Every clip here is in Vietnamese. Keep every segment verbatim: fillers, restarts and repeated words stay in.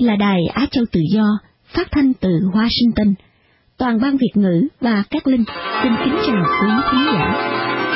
là Đài Á Châu Tự Do, phát thanh từ Washington. Toàn ban Việt ngữ và các linh xin kính chào quý khán giả.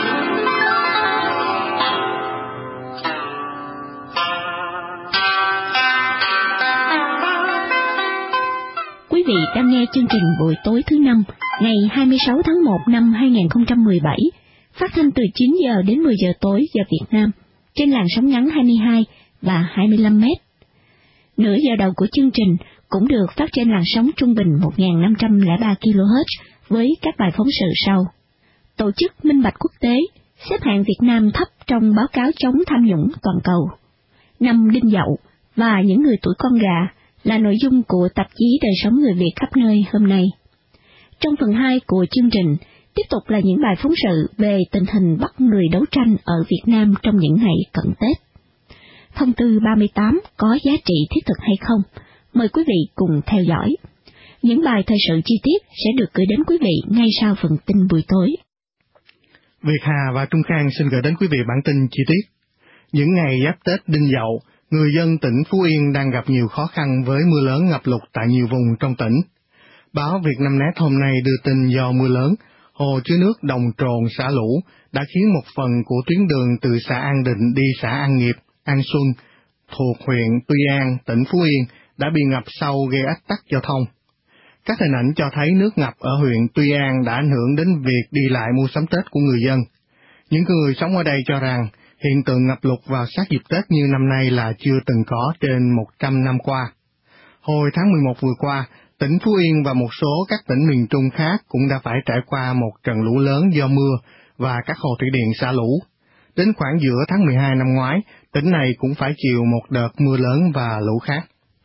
Quý vị đang nghe chương trình buổi tối thứ năm, ngày hai mươi sáu tháng một năm hai nghìn không trăm mười bảy, phát thanh từ chín giờ đến mười giờ tối giờ Việt Nam, trên làn sóng ngắn hai mươi hai và hai mươi lăm mét. Nửa giờ đầu của chương trình cũng được phát trên làn sóng trung bình một nghìn năm trăm lẻ ba ki lô héc với các bài phóng sự sau. Tổ chức Minh bạch Quốc tế xếp hạng Việt Nam thấp trong báo cáo chống tham nhũng toàn cầu. Năm Đinh Dậu và những người tuổi con gà là nội dung của tạp chí Đời sống người Việt khắp nơi hôm nay. Trong phần hai của chương trình, tiếp tục là những bài phóng sự về tình hình bắt người đấu tranh ở Việt Nam trong những ngày cận Tết. Thông tư ba mươi tám có giá trị thiết thực hay không? Mời quý vị cùng theo dõi. Những bài thời sự chi tiết sẽ được gửi đến quý vị ngay sau phần tin buổi tối. Việt Hà và Trung Khang xin gửi đến quý vị bản tin chi tiết. Những ngày giáp Tết Đinh Dậu, người dân tỉnh Phú Yên đang gặp nhiều khó khăn với mưa lớn ngập lụt tại nhiều vùng trong tỉnh. Báo Vietnamnet hôm nay đưa tin do mưa lớn, hồ chứa nước Đồng Trồn xả lũ đã khiến một phần của tuyến đường từ xã An Định đi xã An Nghiệp, An Xuân thuộc huyện Tuy An, tỉnh Phú Yên đã bị ngập sâu gây ách tắc giao thông. Các hình ảnh cho thấy nước ngập ở huyện Tuy An đã ảnh hưởng đến việc đi lại mua sắm Tết của người dân. Những người sống ở đây cho rằng hiện tượng ngập lụt vào sát dịp Tết như năm nay là chưa từng có trên một trăm năm qua. Hồi tháng mười một vừa qua, tỉnh Phú Yên và một số các tỉnh miền Trung khác cũng đã phải trải qua một trận lũ lớn do mưa và các hồ thủy điện xả lũ. Đến khoảng giữa tháng mười hai năm ngoái, tỉnh này cũng phải chịu một đợt mưa lớn và lũ khác.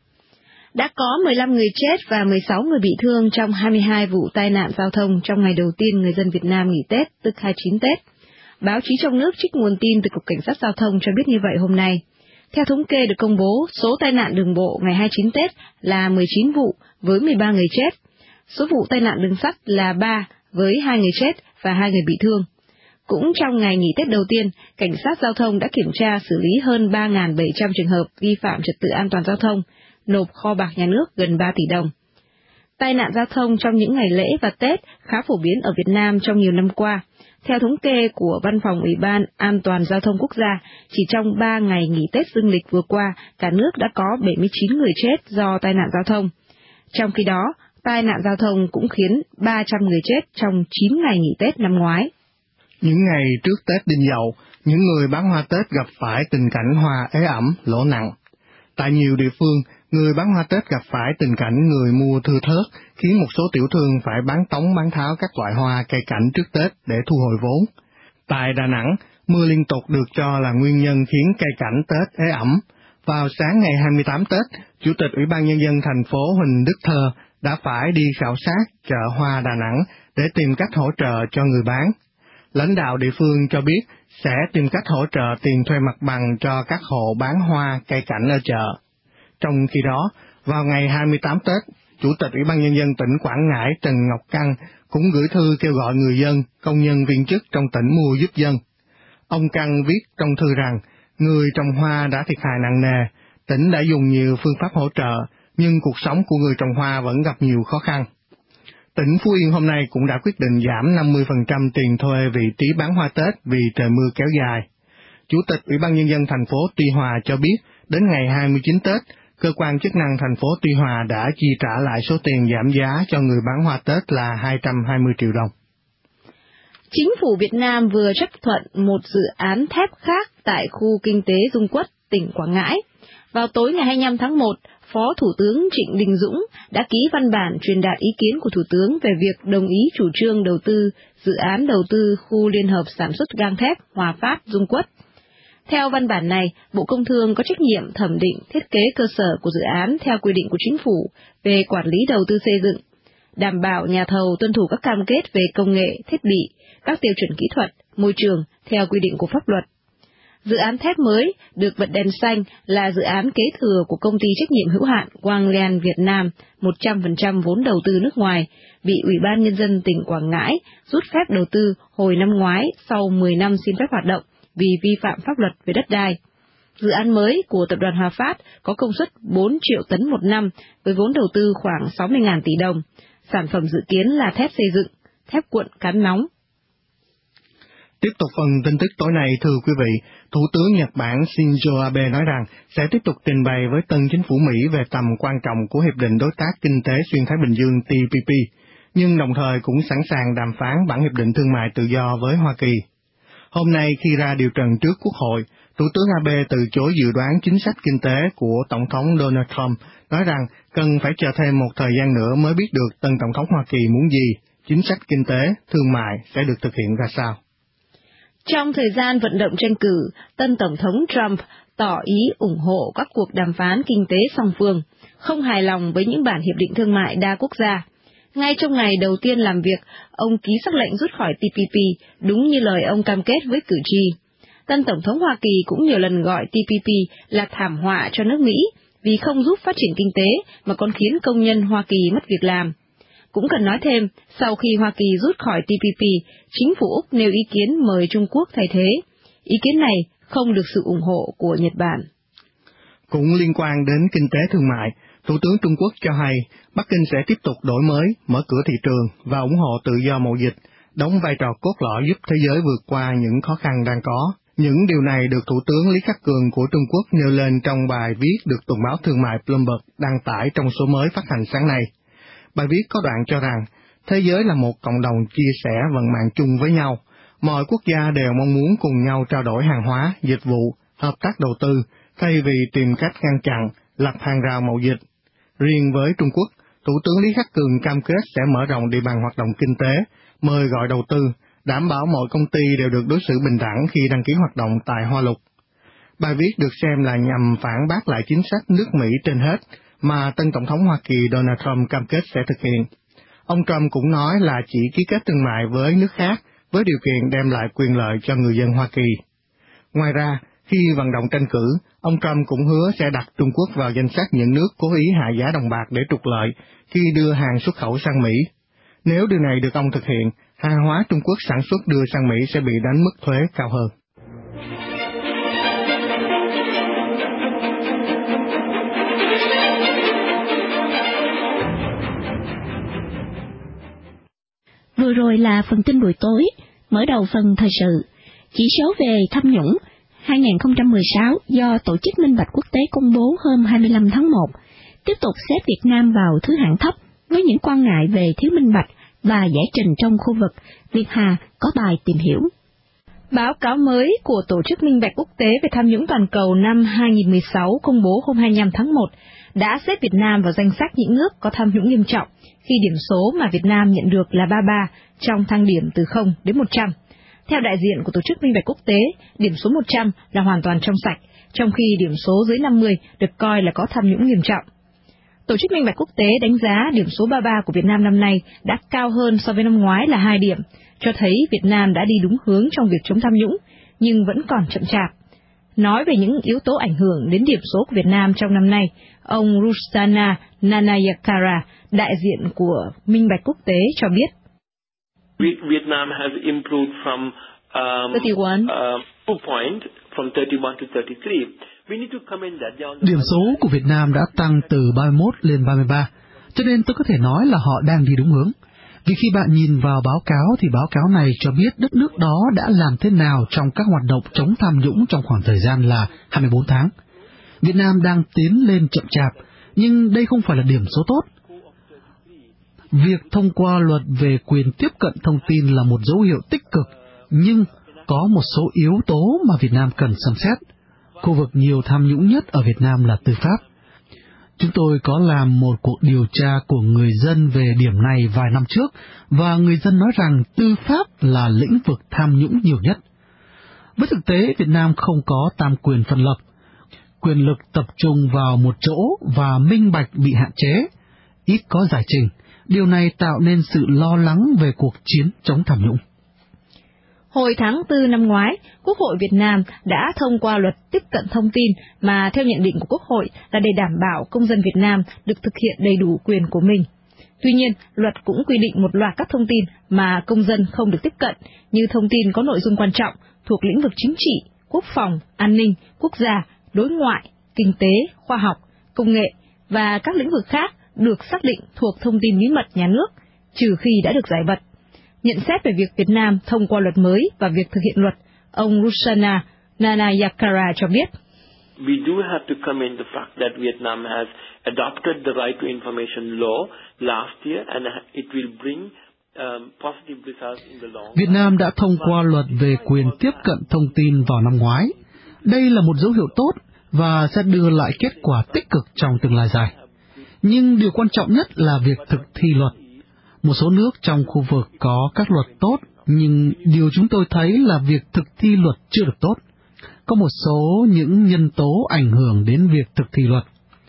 Đã có mười lăm người chết và mười sáu người bị thương trong hai mươi hai vụ tai nạn giao thông trong ngày đầu tiên người dân Việt Nam nghỉ Tết, tức hai mươi chín Tết. Báo chí trong nước trích nguồn tin từ Cục Cảnh sát Giao thông cho biết như vậy hôm nay. Theo thống kê được công bố, số tai nạn đường bộ ngày hai mươi chín Tết là mười chín vụ với mười ba người chết. Số vụ tai nạn đường sắt là ba với hai người chết và hai người bị thương. Cũng trong ngày nghỉ Tết đầu tiên, Cảnh sát Giao thông đã kiểm tra xử lý hơn ba nghìn bảy trăm trường hợp vi phạm trật tự an toàn giao thông, nộp kho bạc nhà nước gần ba tỷ đồng. Tai nạn giao thông trong những ngày lễ và Tết khá phổ biến ở Việt Nam trong nhiều năm qua. Theo thống kê của Văn phòng Ủy ban An toàn Giao thông Quốc gia, chỉ trong ba ngày nghỉ Tết dương lịch vừa qua, cả nước đã có bảy mươi chín người chết do tai nạn giao thông. Trong khi đó, tai nạn giao thông cũng khiến ba trăm người chết trong chín ngày nghỉ Tết năm ngoái. Những ngày trước Tết Đinh Dậu, những người bán hoa Tết gặp phải tình cảnh hoa ế ẩm, lỗ nặng. Tại nhiều địa phương, người bán hoa Tết gặp phải tình cảnh người mua thưa thớt, khiến một số tiểu thương phải bán tống bán tháo các loại hoa cây cảnh trước Tết để thu hồi vốn. Tại Đà Nẵng, mưa liên tục được cho là nguyên nhân khiến cây cảnh Tết ế ẩm. Vào sáng ngày hai mươi tám Tết, Chủ tịch Ủy ban Nhân dân thành phố Huỳnh Đức Thơ đã phải đi khảo sát chợ hoa Đà Nẵng để tìm cách hỗ trợ cho người bán. Lãnh đạo địa phương cho biết sẽ tìm cách hỗ trợ tiền thuê mặt bằng cho các hộ bán hoa cây cảnh ở chợ. Trong khi đó, vào ngày hai mươi tám Tết, Chủ tịch Ủy ban Nhân dân tỉnh Quảng Ngãi Trần Ngọc Căng cũng gửi thư kêu gọi người dân, công nhân viên chức trong tỉnh mua giúp dân. Ông Căng viết trong thư rằng, người trồng hoa đã thiệt hại nặng nề, tỉnh đã dùng nhiều phương pháp hỗ trợ, nhưng cuộc sống của người trồng hoa vẫn gặp nhiều khó khăn. Tỉnh Phú Yên hôm nay cũng đã quyết định giảm năm mươi phần trăm tiền thuê vị trí bán hoa Tết vì trời mưa kéo dài. Chủ tịch Ủy ban Nhân dân thành phố Tuy Hòa cho biết, đến ngày hai mươi chín Tết, cơ quan chức năng thành phố Tuy Hòa đã chi trả lại số tiền giảm giá cho người bán hoa Tết là hai trăm hai mươi triệu đồng. Chính phủ Việt Nam vừa chấp thuận một dự án thép khác tại khu kinh tế Dung Quất, tỉnh Quảng Ngãi. Vào tối ngày hai mươi lăm tháng một, Phó Thủ tướng Trịnh Đình Dũng đã ký văn bản truyền đạt ý kiến của Thủ tướng về việc đồng ý chủ trương đầu tư dự án đầu tư khu liên hợp sản xuất gang thép Hòa Phát Dung Quất. Theo văn bản này, Bộ Công Thương có trách nhiệm thẩm định thiết kế cơ sở của dự án theo quy định của Chính phủ về quản lý đầu tư xây dựng, đảm bảo nhà thầu tuân thủ các cam kết về công nghệ, thiết bị, các tiêu chuẩn kỹ thuật, môi trường theo quy định của pháp luật. Dự án thép mới được bật đèn xanh là dự án kế thừa của công ty trách nhiệm hữu hạn Quang Việt Nam, một trăm phần trăm vốn đầu tư nước ngoài, bị Ủy ban Nhân dân tỉnh Quảng Ngãi rút phép đầu tư hồi năm ngoái sau mười năm xin phép hoạt động vì vi phạm pháp luật về đất đai. Dự án mới của tập đoàn Hòa Phát có công suất bốn triệu tấn một năm với vốn đầu tư khoảng sáu mươi nghìn tỷ đồng. Sản phẩm dự kiến là thép xây dựng, thép cuộn cán nóng. Tiếp tục phần tin tức tối nay, thưa quý vị, Thủ tướng Nhật Bản Shinzo Abe nói rằng sẽ tiếp tục trình bày với tân chính phủ Mỹ về tầm quan trọng của Hiệp định Đối tác Kinh tế Xuyên Thái Bình Dương T P P, nhưng đồng thời cũng sẵn sàng đàm phán bản Hiệp định Thương mại Tự do với Hoa Kỳ. Hôm nay khi ra điều trần trước Quốc hội, Thủ tướng Abe từ chối dự đoán chính sách kinh tế của Tổng thống Donald Trump, nói rằng cần phải chờ thêm một thời gian nữa mới biết được tân Tổng thống Hoa Kỳ muốn gì, chính sách kinh tế, thương mại sẽ được thực hiện ra sao. Trong thời gian vận động tranh cử, tân Tổng thống Trump tỏ ý ủng hộ các cuộc đàm phán kinh tế song phương, không hài lòng với những bản hiệp định thương mại đa quốc gia. Ngay trong ngày đầu tiên làm việc, ông ký sắc lệnh rút khỏi T P P, đúng như lời ông cam kết với cử tri. Tân Tổng thống Hoa Kỳ cũng nhiều lần gọi T P P là thảm họa cho nước Mỹ, vì không giúp phát triển kinh tế mà còn khiến công nhân Hoa Kỳ mất việc làm. Cũng cần nói thêm, sau khi Hoa Kỳ rút khỏi T P P, chính phủ Úc nêu ý kiến mời Trung Quốc thay thế. Ý kiến này không được sự ủng hộ của Nhật Bản. Cũng liên quan đến kinh tế thương mại, Thủ tướng Trung Quốc cho hay Bắc Kinh sẽ tiếp tục đổi mới, mở cửa thị trường và ủng hộ tự do mậu dịch, đóng vai trò cốt lõi giúp thế giới vượt qua những khó khăn đang có. Những điều này được Thủ tướng Lý Khắc Cường của Trung Quốc nêu lên trong bài viết được tuần báo thương mại Bloomberg đăng tải trong số mới phát hành sáng nay. Bài viết có đoạn cho rằng, thế giới là một cộng đồng chia sẻ vận mạng chung với nhau. Mọi quốc gia đều mong muốn cùng nhau trao đổi hàng hóa, dịch vụ, hợp tác đầu tư, thay vì tìm cách ngăn chặn, lập hàng rào mậu dịch. Riêng với Trung Quốc, Thủ tướng Lý Khắc Cường cam kết sẽ mở rộng địa bàn hoạt động kinh tế, mời gọi đầu tư, đảm bảo mọi công ty đều được đối xử bình đẳng khi đăng ký hoạt động tại Hoa Lục. Bài viết được xem là nhằm phản bác lại chính sách nước Mỹ trên hết mà tân Tổng thống Hoa Kỳ Donald Trump cam kết sẽ thực hiện. Ông Trump cũng nói là chỉ ký kết thương mại với nước khác với điều kiện đem lại quyền lợi cho người dân Hoa Kỳ. Ngoài ra, khi vận động tranh cử, ông Trump cũng hứa sẽ đặt Trung Quốc vào danh sách những nước cố ý hạ giá đồng bạc để trục lợi khi đưa hàng xuất khẩu sang Mỹ. Nếu điều này được ông thực hiện, hàng hóa Trung Quốc sản xuất đưa sang Mỹ sẽ bị đánh mức thuế cao hơn. Vừa rồi là phần tin buổi tối, mở đầu phần thời sự. Chỉ số về tham nhũng hai không một sáu do Tổ chức Minh bạch Quốc tế công bố hôm hai mươi lăm tháng một, tiếp tục xếp Việt Nam vào thứ hạng thấp với những quan ngại về thiếu minh bạch và giải trình trong khu vực. Việt Hà có bài tìm hiểu. Báo cáo mới của Tổ chức Minh bạch Quốc tế về tham nhũng toàn cầu năm hai không một sáu công bố hôm hai mươi lăm tháng một đã xếp Việt Nam vào danh sách những nước có tham nhũng nghiêm trọng, khi điểm số mà Việt Nam nhận được là ba mươi ba trong thang điểm từ không đến một trăm. Theo đại diện của Tổ chức Minh bạch Quốc tế, điểm số một trăm là hoàn toàn trong sạch, trong khi điểm số dưới năm mươi được coi là có tham nhũng nghiêm trọng. Tổ chức Minh bạch Quốc tế đánh giá điểm số ba mươi ba của Việt Nam năm nay đã cao hơn so với năm ngoái là hai điểm, cho thấy Việt Nam đã đi đúng hướng trong việc chống tham nhũng, nhưng vẫn còn chậm chạp. Nói về những yếu tố ảnh hưởng đến điểm số của Việt Nam trong năm nay, ông Rusana Nanayakara, đại diện của Minh bạch Quốc tế cho biết. Vietnam has improved from um, thirty-one uh, two point from thirty-one to thirty-three. We need to comment that. Điểm số của Việt Nam đã tăng từ ba mươi mốt lên ba mươi ba, cho nên tôi có thể nói là họ đang đi đúng hướng. Vì khi bạn nhìn vào báo cáo thì báo cáo này cho biết đất nước đó đã làm thế nào trong các hoạt động chống tham nhũng trong khoảng thời gian là hai mươi bốn tháng. Việt Nam đang tiến lên chậm chạp, nhưng đây không phải là điểm số tốt. Việc thông qua luật về quyền tiếp cận thông tin là một dấu hiệu tích cực, nhưng có một số yếu tố mà Việt Nam cần xem xét. Khu vực nhiều tham nhũng nhất ở Việt Nam là tư pháp. Chúng tôi có làm một cuộc điều tra của người dân về điểm này vài năm trước, và người dân nói rằng tư pháp là lĩnh vực tham nhũng nhiều nhất. Với thực tế, Việt Nam không có tam quyền phân lập. Quyền lực tập trung vào một chỗ và minh bạch bị hạn chế, ít có giải trình. Điều này tạo nên sự lo lắng về cuộc chiến chống tham nhũng. Hồi tháng tư năm ngoái, Quốc hội Việt Nam đã thông qua luật tiếp cận thông tin mà theo nhận định của Quốc hội là để đảm bảo công dân Việt Nam được thực hiện đầy đủ quyền của mình. Tuy nhiên, luật cũng quy định một loạt các thông tin mà công dân không được tiếp cận, như thông tin có nội dung quan trọng thuộc lĩnh vực chính trị, quốc phòng, an ninh, quốc gia, đối ngoại, kinh tế, khoa học, công nghệ và các lĩnh vực khác được xác định thuộc thông tin bí mật nhà nước, trừ khi đã được giải mật. Nhận xét về việc Việt Nam thông qua luật mới và việc thực hiện luật, ông Rusana Nanayakara cho biết. We do have to commend the fact that Vietnam has adopted the right to information law last year and it will bring um, positive results in the long. Việt Nam đã thông qua luật về quyền tiếp cận thông tin vào năm ngoái. Đây là một dấu hiệu tốt và sẽ đưa lại kết quả tích cực trong tương lai dài. Nhưng điều quan trọng nhất là việc thực thi luật. Một số nước trong khu vực có các luật tốt, nhưng điều chúng tôi thấy là việc thực thi luật chưa được tốt. Có một số những nhân tố ảnh hưởng đến việc thực thi luật.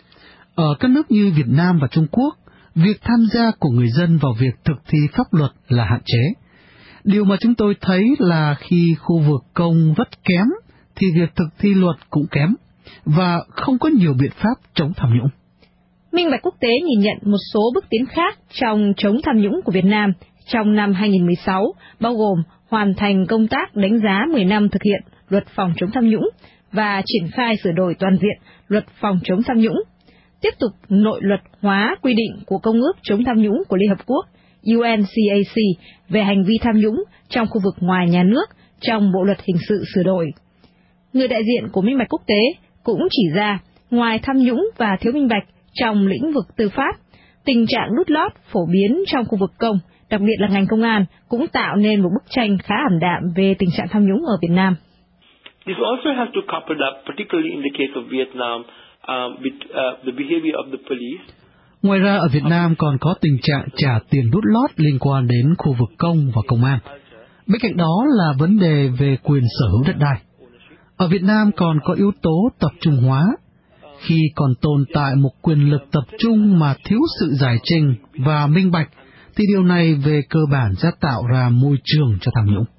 Ở các nước như Việt Nam và Trung Quốc, việc tham gia của người dân vào việc thực thi pháp luật là hạn chế. Điều mà chúng tôi thấy là khi khu vực công rất kém, thì việc thực thi luật cũng kém, và không có nhiều biện pháp chống tham nhũng. Minh Bạch Quốc tế nhìn nhận một số bước tiến khác trong chống tham nhũng của Việt Nam trong năm hai nghìn không trăm mười sáu, bao gồm hoàn thành công tác đánh giá mười năm thực hiện luật phòng chống tham nhũng và triển khai sửa đổi toàn diện luật phòng chống tham nhũng, tiếp tục nội luật hóa quy định của Công ước chống tham nhũng của Liên Hợp Quốc U N C A C về hành vi tham nhũng trong khu vực ngoài nhà nước trong Bộ luật hình sự sửa đổi. Người đại diện của Minh Bạch Quốc tế cũng chỉ ra, ngoài tham nhũng và thiếu minh bạch trong lĩnh vực tư pháp, tình trạng đút lót phổ biến trong khu vực công, đặc biệt là ngành công an, cũng tạo nên một bức tranh khá ảm đạm về tình trạng tham nhũng ở Việt Nam. This also has to couple up, particularly in the case of Vietnam, um, with uh, the behavior of the police. Ngoài ra, ở Việt Nam còn có tình trạng trả tiền đút lót liên quan đến khu vực công và công an. Bên cạnh đó là vấn đề về quyền sở hữu đất đai. Ở Việt Nam còn có yếu tố tập trung hóa. Khi còn tồn tại một quyền lực tập trung mà thiếu sự giải trình và minh bạch, thì điều này về cơ bản sẽ tạo ra môi trường cho tham nhũng.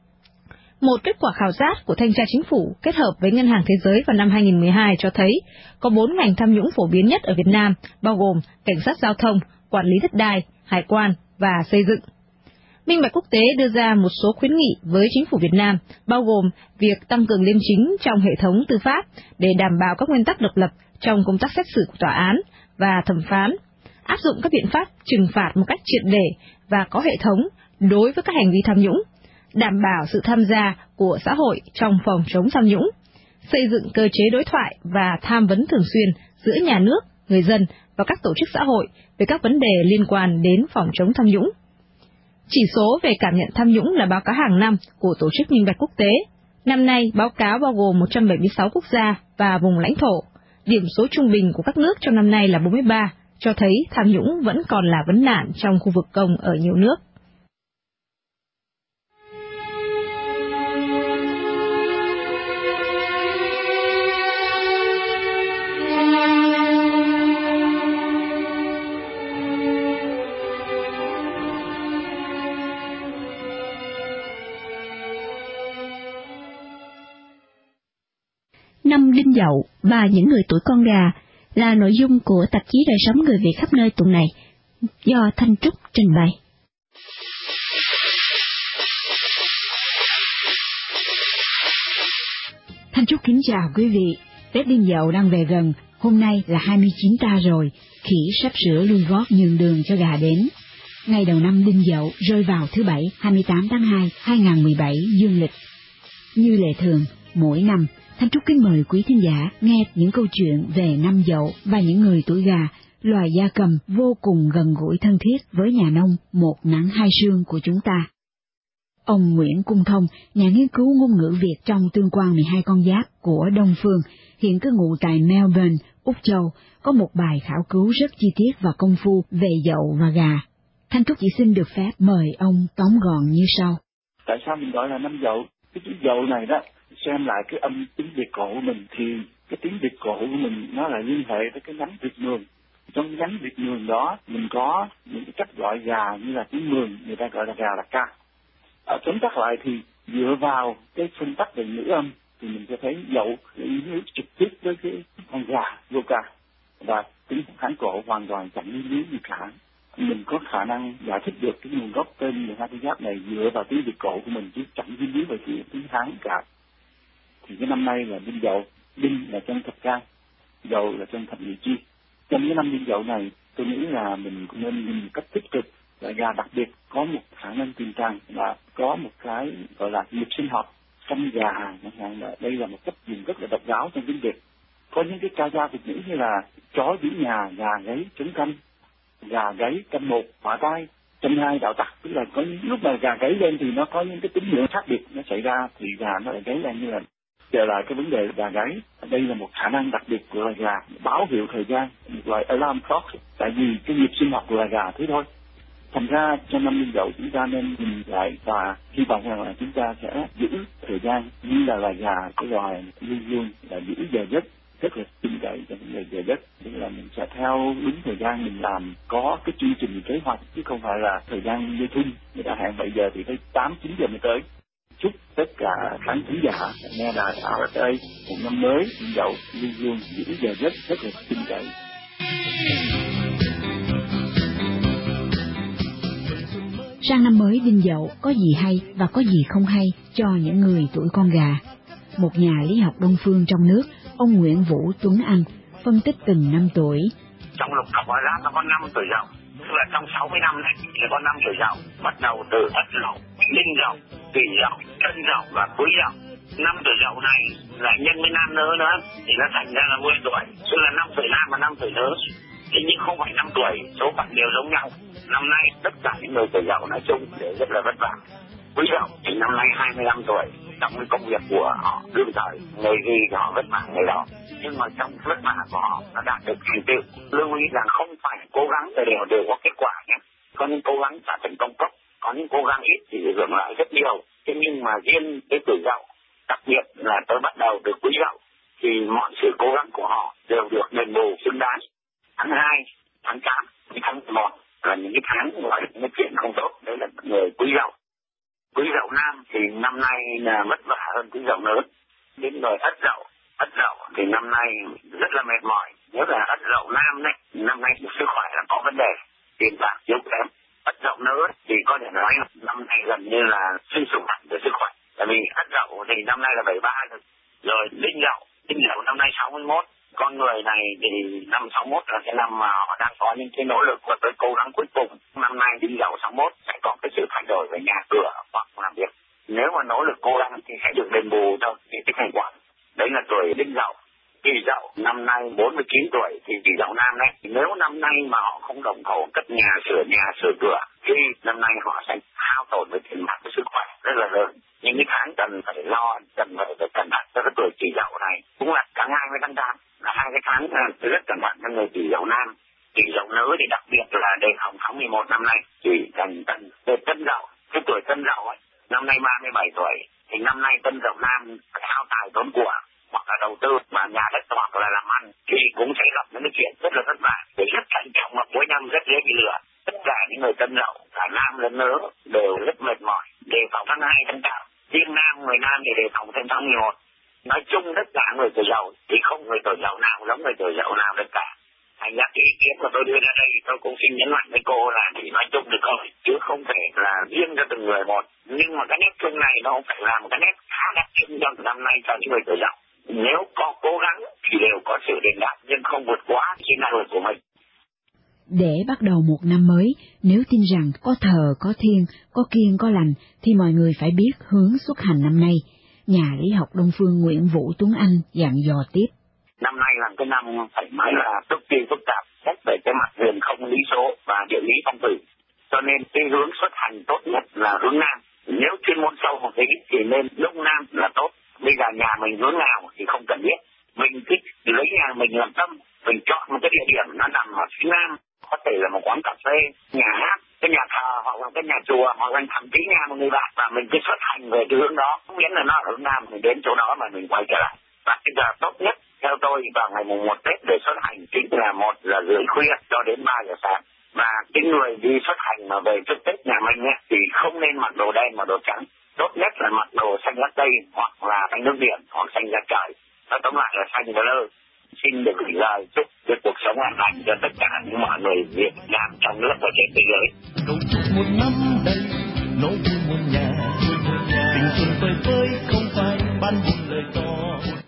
Một kết quả khảo sát của Thanh tra Chính phủ kết hợp với Ngân hàng Thế giới vào năm hai nghìn không trăm mười hai cho thấy có bốn ngành tham nhũng phổ biến nhất ở Việt Nam, bao gồm cảnh sát giao thông, quản lý đất đai, hải quan và xây dựng. Minh Bạch Quốc tế đưa ra một số khuyến nghị với chính phủ Việt Nam, bao gồm việc tăng cường liêm chính trong hệ thống tư pháp để đảm bảo các nguyên tắc độc lập trong công tác xét xử của tòa án và thẩm phán, áp dụng các biện pháp trừng phạt một cách triệt để và có hệ thống đối với các hành vi tham nhũng, đảm bảo sự tham gia của xã hội trong phòng chống tham nhũng, xây dựng cơ chế đối thoại và tham vấn thường xuyên giữa nhà nước, người dân và các tổ chức xã hội về các vấn đề liên quan đến phòng chống tham nhũng. Chỉ số về cảm nhận tham nhũng là báo cáo hàng năm của Tổ chức Minh Bạch Quốc tế. Năm nay, báo cáo bao gồm một trăm bảy mươi sáu quốc gia và vùng lãnh thổ. Điểm số trung bình của các nước trong năm nay là bốn mươi ba, cho thấy tham nhũng vẫn còn là vấn nạn trong khu vực công ở nhiều nước. Năm Đinh Dậu và những người tuổi con gà là nội dung của tạp chí Đời sống người Việt khắp nơi tuần này, do Thanh Trúc trình bày. Thanh Trúc kính chào quý vị. Tết Đinh Dậu đang về gần, hôm nay là hai mươi chín ta rồi, khỉ sắp sửa lui gót nhường đường cho gà đến. Ngày đầu năm Đinh Dậu rơi vào thứ Bảy, hai mươi tám tháng hai, hai nghìn không trăm mười bảy dương lịch. Như lệ thường, mỗi năm, Thanh Trúc kính mời quý thính giả nghe những câu chuyện về năm Dậu và những người tuổi gà, loài gia cầm vô cùng gần gũi thân thiết với nhà nông một nắng hai sương của chúng ta. Ông Nguyễn Cung Thông, nhà nghiên cứu ngôn ngữ Việt trong tương quan mười hai con giáp của Đông Phương, hiện cư ngụ tại Melbourne, Úc Châu, có một bài khảo cứu rất chi tiết và công phu về Dậu và gà. Thanh Trúc chỉ xin được phép mời ông tóm gọn như sau. Tại sao mình gọi là năm Dậu? Cái chữ Dậu này đó, xem lại cái âm tiếng Việt cổ của mình thì cái tiếng Việt cổ của mình nó là liên hệ với cái nhánh Việt Mường. Trong cái nhánh Việt Mường đó mình có những cái cách gọi gà như là tiếng Mường, người ta gọi là gà là ca. Ở tóm tắt lại thì dựa vào cái phân tắc về ngữ âm thì mình sẽ thấy Dậu liên trực tiếp với cái con gà vô ca, và tiếng Hán cổ hoàn toàn chẳng liên lý gì cả. Mình có khả năng giải thích được cái nguồn gốc tên mười hai con giáp này dựa vào tiếng Việt cổ của mình chứ chẳng liên lý về tiếng Hán cả. Thì cái năm nay là Đinh Dậu đinh là trong thập can, dậu là trong thập nhị chi. Trong cái năm Đinh Dậu này, tôi nghĩ là mình cũng nên nhìn một cách tích cực. Là gà đặc biệt có một khả năng tiềm tàng và có một cái gọi là nghiệp sinh học. Canh gà chẳng hạn, là đây là một cách dùng rất là độc đáo trong tiếng Việt. Có những cái ca dao Việt ngữ như là chó giữ nhà, gà gáy trống canh, gà gáy canh một hỏa tai, canh hai đạo tặc. Tức là có những lúc mà gà gáy lên thì nó có những cái tín hiệu khác biệt nó xảy ra, thì gà nó lại gáy lên. Như là trở lại cái vấn đề gà gáy, đây là một khả năng đặc biệt của loài gà, báo hiệu thời gian, một loại alarm clock, tại vì cái nhịp sinh học của loài gà thế thôi. Thành ra trong năm Đinh Dậu chúng ta nên nhìn lại và hy vọng rằng là chúng ta sẽ giữ thời gian như là loài gà cái loài luôn luôn là giữ giờ giấc, rất là tin cậy trong vấn đề giờ giấc. Tức là mình sẽ theo đúng thời gian mình làm, có cái chương trình kế hoạch, chứ không phải là thời gian dây thun người ta hẹn bảy giờ thì tới tám chín giờ mới tới. Chúc tất cả khán thính giả nghe đài rờ ét a một năm mới Đinh Dậu luôn luôn giữ giờ giấc rất là tin cậy. Sang năm mới Đinh Dậu có gì hay và có gì không hay cho những người tuổi con gà? Một nhà lý học Đông phương trong nước, ông Nguyễn Vũ Tuấn Anh, phân tích từng năm tuổi. Trong lục học Hòa Giáp nó có năm tuổi Dậu, tức là trong sáu mươi năm này thì có năm tuổi Dậu, bắt đầu từ Ất Dậu, Đinh Dậu, Kỷ Dậu, Tân Dậu và Quý Dậu. Năm tuổi Dậu này lại nhân với nam nữ nữa thì nó thành ra là mười tuổi, tức là năm tuổi nam và năm tuổi nữ. Thế nhưng không phải năm tuổi, số phận đều giống nhau. Năm nay tất cả những người tuổi Dậu nói chung đều rất là vất vả. Quý Dậu thì năm nay hai mươi lăm tuổi, trong cái công việc của họ đương thời, người gì họ vất vả người đó. Nhưng mà trong vất vả của họ nó đạt được thành tựu. Lưu ý rằng không phải cố gắng để đều đều có kết quả nhé. Có những cố gắng trả thành công cấp, có những cố gắng ít thì hưởng lại rất nhiều. Thế nhưng mà riêng cái tuổi Dậu, đặc biệt là tôi bắt đầu từ Quý Dậu, thì mọi sự cố gắng của họ đều được đền bù xứng đáng. Tháng hai, tháng tám, tháng một là những cái tháng gọi là những chuyện không tốt, đấy là người Quý Dậu. Quý Dậu nam thì năm nay là vất vả hơn Quý Dậu nữ. Đến người Ất Dậu, Ất Dậu thì năm nay rất là mệt mỏi. Nếu là Ất Dậu nam đấy, năm nay sức khỏe là có vấn đề, tiền bạc yếu kém. Ất Dậu nữ thì có thể nói năm nay gần như là suy sụp hẳn về sức khỏe. Tại vì Ất Dậu thì năm nay là bảy mươi ba rồi. Rồi Đinh Dậu, Đinh Dậu năm nay sáu mươi mốt. Con người này thì năm sáu mốt là cái năm mà họ đang có những cái nỗ lực và tới cố gắng cuối cùng. Năm nay Đinh Dậu sáu mốt sẽ có cái sự thay đổi về nhà cửa hoặc làm việc. Nếu mà nỗ lực cố gắng thì sẽ được đền bù cho những cái thành quả. Đấy là tuổi Đinh Dậu. Kỷ Dậu năm nay bốn mươi chín tuổi thì Kỷ Dậu nam đấy. Nếu năm nay mà họ không đồng khổ cất nhà, sửa nhà, sửa cửa thì năm nay họ sẽ hao tổn về tiền bạc, sức khỏe rất là lớn. Những cái tháng cần phải lo, cần phải cẩn thận cho cái tuổi Kỷ Dậu này. Cũng là tháng hai với tháng tám là hai cái tháng rất cẩn thận cho người Kỷ Dậu nam. Kỷ Dậu nữ thì đặc biệt là đề phòng tháng mười một năm nay chỉ cần cần về Tân Dậu. Cái tuổi Tân Dậu ấy, năm nay ba mươi bảy tuổi thì năm nay Tân Dậu nam hao tài tốn của hoặc là đầu tư mà nhà đất hoặc là làm ăn thì cũng sẽ gặp những cái chuyện rất là vất vả, để rất thận trọng mà cuối năm rất dễ bị lừa. Tất cả những người Tân Dậu, cả nam lẫn nữ đều rất mệt mỏi, đề phòng tháng hai tháng tám. Riêng nam, người nam thì đề phòng thêm tháng mười một. Nói chung tất cả người tuổi Dậu thì không người tuổi Dậu nào giống người tuổi Dậu nào tất cả. Thành ra cái ý kiến mà tôi đưa ra đây tôi cũng xin nhấn mạnh với cô là chỉ nói chung được thôi, chứ không thể là riêng cho từng người một. Nhưng mà cái nét chung này nó phải là một cái nét khá đặc trưng trong năm nay cho những người tuổi Dậu. Nếu có cố gắng thì đều có sự đền đáp, nhưng không vượt quá cái năng lực của mình. Để bắt đầu một năm mới, nếu tin rằng có thờ, có thiên, có kiêng, có lành, thì mọi người phải biết hướng xuất hành năm nay. Nhà lý học Đông phương Nguyễn Vũ Tuấn Anh dặn dò tiếp. Năm nay là cái năm phải nói là cực kỳ phức tạp, xét về cái mặt huyền không lý số và địa lý phong thủy. Cho nên cái hướng xuất hành tốt nhất là hướng Nam. Nếu chuyên môn sâu một tí thì nên Đông Nam là tốt. Bây giờ nhà mình hướng nào thì không cần biết. Mình thích lấy nhà mình làm tâm, mình chọn một cái địa điểm nó nằm ở phía Nam. Có thể là một quán cà phê, nhà hát, cái nhà thờ hoặc là cái nhà chùa hoặc là thậm chí nhà một người bạn, và mình cứ xuất hành về cái hướng đó. Không biết là nó ở hướng Nam, mình đến chỗ đó mà mình quay trở lại. Và bây giờ tốt nhất theo tôi vào ngày mùng một Tết để xuất hành chính là một là rưỡi khuya cho đến ba giờ sáng. Và cái người đi xuất hành mà về trước Tết nhà mình ấy, thì không nên mặc đồ đen mà đồ trắng. Tốt nhất là mặc đồ xanh lá cây hoặc là xanh nước biển hoặc xanh lá trời. Và tóm lại là xanh và lơ. Xin được gửi lời chúc cái cuộc sống an lành cho tất cả những mọi người Việt Nam trong nước và trên thế giới. Cầu chúc một năm đầy nỗi vui muôn nhà, tình xuân phơi phới không phải ban buồn lời to.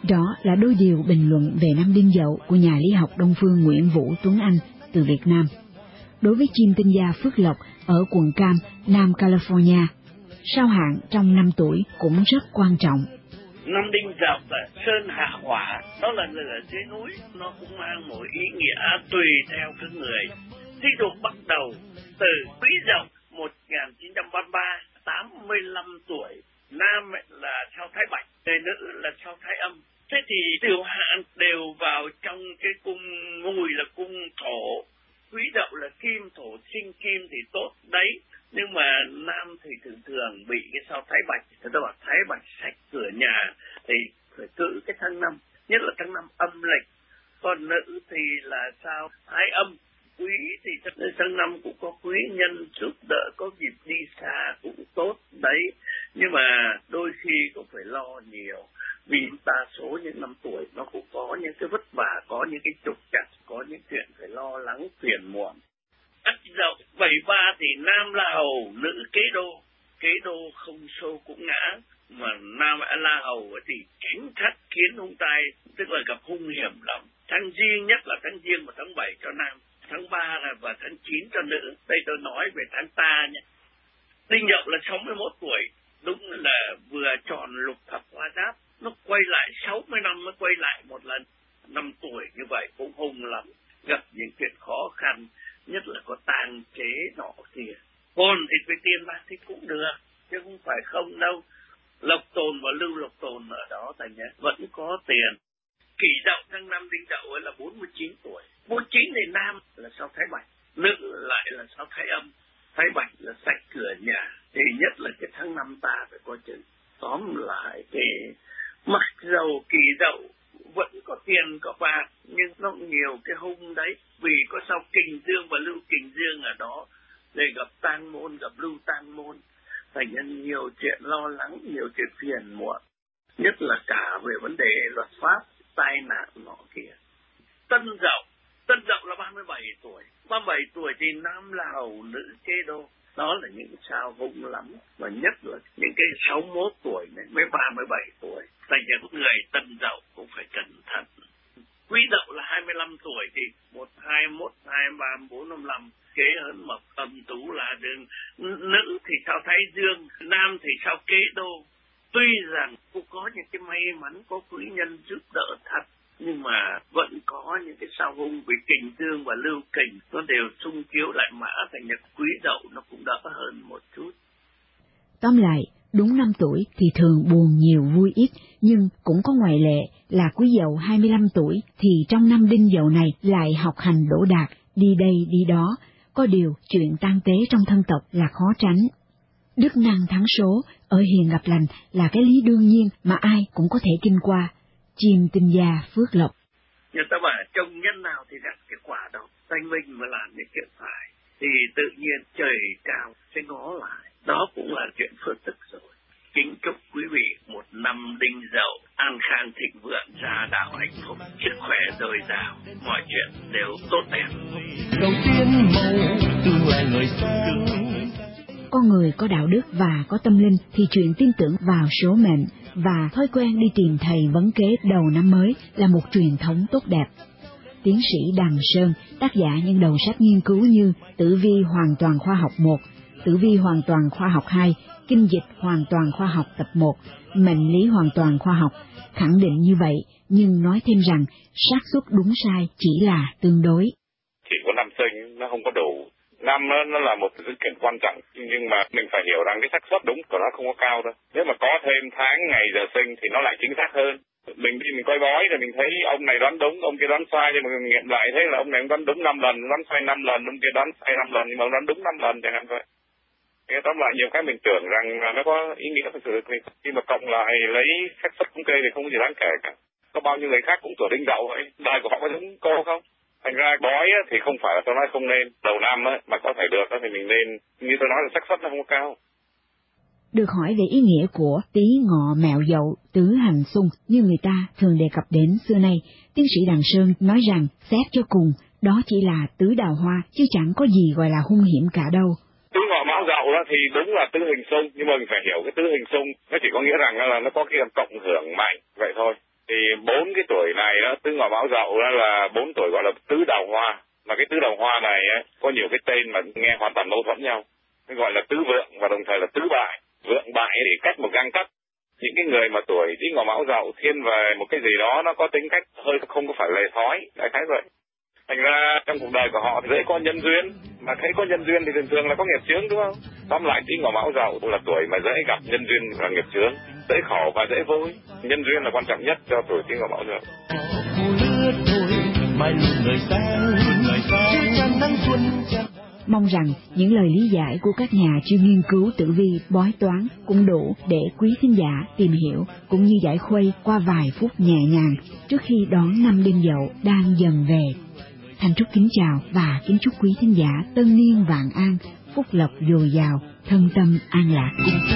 Đó là đôi điều bình luận về năm Đinh Dậu của nhà lý học Đông Phương Nguyễn Vũ Tuấn Anh từ Việt Nam. Đối với chim tinh gia Phước Lộc ở quận Cam, Nam California, sao hạn trong năm tuổi cũng rất quan trọng. Năm Đinh Dậu là sơn hạ hỏa, đó là người ở dưới núi, nó cũng mang một ý nghĩa tùy theo cái người. Thí dụ bắt đầu từ Quý Dậu một nghìn chín trăm ba mươi ba, tám mươi lăm tuổi, nam là sao Thái Bạch, người nữ là sao Thái Âm. Thế thì tiểu hạn đều vào trong cái cung mùi là cung thổ, Quý Dậu là kim, thổ sinh kim thì tốt đấy. Nhưng mà nam thì thường thường bị cái sao Thái Bạch, người ta bảo Thái Bạch sạch cửa nhà thì phải cử cái tháng năm, nhất là tháng năm âm lịch. Còn nữ thì là sao Thái Âm, quý thì tháng năm cũng có quý nhân giúp đỡ, có dịp đi xa cũng tốt đấy. Nhưng mà đôi khi cũng phải lo nhiều, vì đa số những năm tuổi nó cũng có những cái vất vả, có những cái trục trặc, có những chuyện phải lo lắng phiền muộn. Ất Dậu bảy ba thì nam là hầu, nữ kế đô, kế đô không xô cũng ngã, mà nam là hầu thì chính thất khiến hung tai, tức là gặp hung hiểm lắm. Tháng riêng nhất là tháng riêng và tháng bảy cho nam, tháng ba là và tháng chín cho nữ. Đây tôi nói về tháng ta nhé. Đinh Dậu là sáu mươi mốt tuổi, đúng là vừa tròn lục thập hoa giáp, nó quay lại sáu mươi năm mới quay lại một lần. Năm tuổi như vậy cũng hung lắm, gặp những chuyện khó khăn, nhất là có tàn chế nọ kia. Còn thì với tiền bạc thì cũng được, chứ không phải không đâu. Lộc tồn và lưu lộc tồn ở đó thành nhé, vẫn có tiền. Kỷ Dậu tháng năm Đinh Dậu ấy là bốn mươi chín tuổi. bốn mươi chín thì nam là sao Thái Bạch, nữ lại là sao Thái Âm. Thái Bạch là sạch cửa nhà, thì nhất là cái tháng năm ta phải có chữ. Tóm lại thì mặc dầu Kỷ Dậu vẫn có tiền có bạc, nhưng nó nhiều cái hung đấy, vì có sao Kình Dương và Lưu Kình Dương ở đó, để gặp tang môn, gặp Lưu tang môn, thành nhân nhiều chuyện lo lắng, nhiều chuyện phiền muộn, nhất là cả về vấn đề luật pháp, tai nạn nọ kia. Tân Dậu, Tân Dậu là ba mươi bảy tuổi, ba mươi bảy tuổi thì nam là hầu, nữ kế đô. Đó là những sao hung lắm, và nhất là những cái sáu mươi mốt tuổi này mới ba mươi bảy tuổi. Thành những người Tân Dậu cũng phải cẩn thận. Quý Dậu là hai mươi lăm tuổi thì một, hai, mốt, hai, ba, bốn, năm, năm, kế hấn mộc, âm tú là đường. Nữ thì sao Thái Dương, nam thì sao kế đô. Tuy rằng cũng có những cái may mắn, có quý nhân giúp đỡ thật, nhưng mà vẫn có những cái sao hung, vì Kình Dương và Lưu Kình nó đều xung chiếu lại mã, thành nhật Quý Dậu nó cũng đỡ hơn một chút. Tóm lại, đúng năm tuổi thì thường buồn nhiều vui ít, nhưng cũng có ngoại lệ là Quý Dậu hai mươi lăm tuổi thì trong năm Đinh Dậu này lại học hành đỗ đạt, đi đây đi đó, có điều chuyện tang tế trong thân tộc là khó tránh. Đức năng thắng số, ở hiền gặp lành là cái lý đương nhiên mà ai cũng có thể kinh qua. Chim tinh gia Phước Lộc. Người ta bảo trồng nhân nào thì gặt cái quả đó, thanh minh mà làm những chuyện phải, thì tự nhiên trời cao sẽ ngó lại. Đó cũng là chuyện phước đức rồi. Kính chúc quý vị một năm Đinh Dậu an khang thịnh vượng, gia đạo hạnh phúc, sức khỏe dồi dào, mọi chuyện đều tốt đẹp. Đầu tiên màu tương lai người sáng. Con người có đạo đức và có tâm linh thì chuyện tin tưởng vào số mệnh và thói quen đi tìm thầy vấn kế đầu năm mới là một truyền thống tốt đẹp. Tiến sĩ Đằng Sơn, tác giả những đầu sách nghiên cứu như Tử vi hoàn toàn khoa học một, Tử vi hoàn toàn khoa học hai, Kinh dịch hoàn toàn khoa học tập một, Mệnh lý hoàn toàn khoa học, khẳng định như vậy, nhưng nói thêm rằng xác suất đúng sai chỉ là tương đối. Chỉ có năm sinh nó không có đủ. Năm nó, nó là một sự kiện quan trọng, nhưng mà mình phải hiểu rằng cái xác suất đúng của nó không có cao đâu. Nếu mà có thêm tháng, ngày, giờ sinh thì nó lại chính xác hơn. Mình đi mình coi bói thì mình thấy ông này đoán đúng, ông kia đoán sai, nhưng mà mình nghiệm lại thấy là ông này đoán đúng năm lần, đoán sai năm lần, ông kia đoán sai năm lần, nhưng mà ông đoán đúng năm lần chẳng hạn vậy. Cái tóm lại nhiều cái mình tưởng rằng nó có ý nghĩa thực sự, khi mà cộng lại lấy xác suất thống kê thì không có gì đáng kể cả. Có bao nhiêu người khác cũng tuổi Đinh Dậu vậy, đời của họ có giống cô không? Thành ra bói thì không phải là tôi nói không nên, đầu năm mà có thể được thì mình nên, như tôi nói là xác suất nó không có cao. Được hỏi về ý nghĩa của Tý Ngọ Mẹo Dậu tứ hành xung như người ta thường đề cập đến xưa nay, tiến sĩ Đằng Sơn nói rằng xét cho cùng đó chỉ là tứ đào hoa chứ chẳng có gì gọi là hung hiểm cả đâu. Tứ Ngọ Mão Dậu đó thì đúng là tứ hình xung, nhưng mà mình phải hiểu cái tứ hình xung nó chỉ có nghĩa rằng là nó có cái cộng hưởng mạnh vậy thôi. Thì bốn cái tuổi này đó, tứ Ngọ Mão Dậu đó là bốn tuổi gọi là tứ đào hoa. Mà cái tứ đào hoa này á, có nhiều cái tên mà nghe hoàn toàn mâu thuẫn nhau. Cái gọi là tứ vượng và đồng thời là tứ bại. Vượng bại thì cách một gang tấc. Những cái người mà tuổi Tý Ngọ Mão Dậu thiên về một cái gì đó nó có tính cách hơi không có phải lề thói, đại khái vậy. Thành ra trong cuộc đời của họ thì dễ có nhân duyên, mà thấy có nhân duyên thì thường thường là có nghiệp chướng, đúng không? Tóm lại Tý Ngọ Mão Dậu là tuổi mà dễ gặp nhân duyên và nghiệp chướng, dễ khổ và dễ vui. Nhân duyên là quan trọng nhất cho tuổi Tý Ngọ Mão Dậu. Mong rằng những lời lý giải của các nhà chuyên nghiên cứu tử vi bói toán cũng đủ để quý thính giả tìm hiểu cũng như giải khuây qua vài phút nhẹ nhàng trước khi đón năm Đinh Dậu đang dần về. Thanh Trúc kính chào và kính chúc quý thính giả tân niên vạn an, phúc lộc dồi dào, thân tâm an lạc.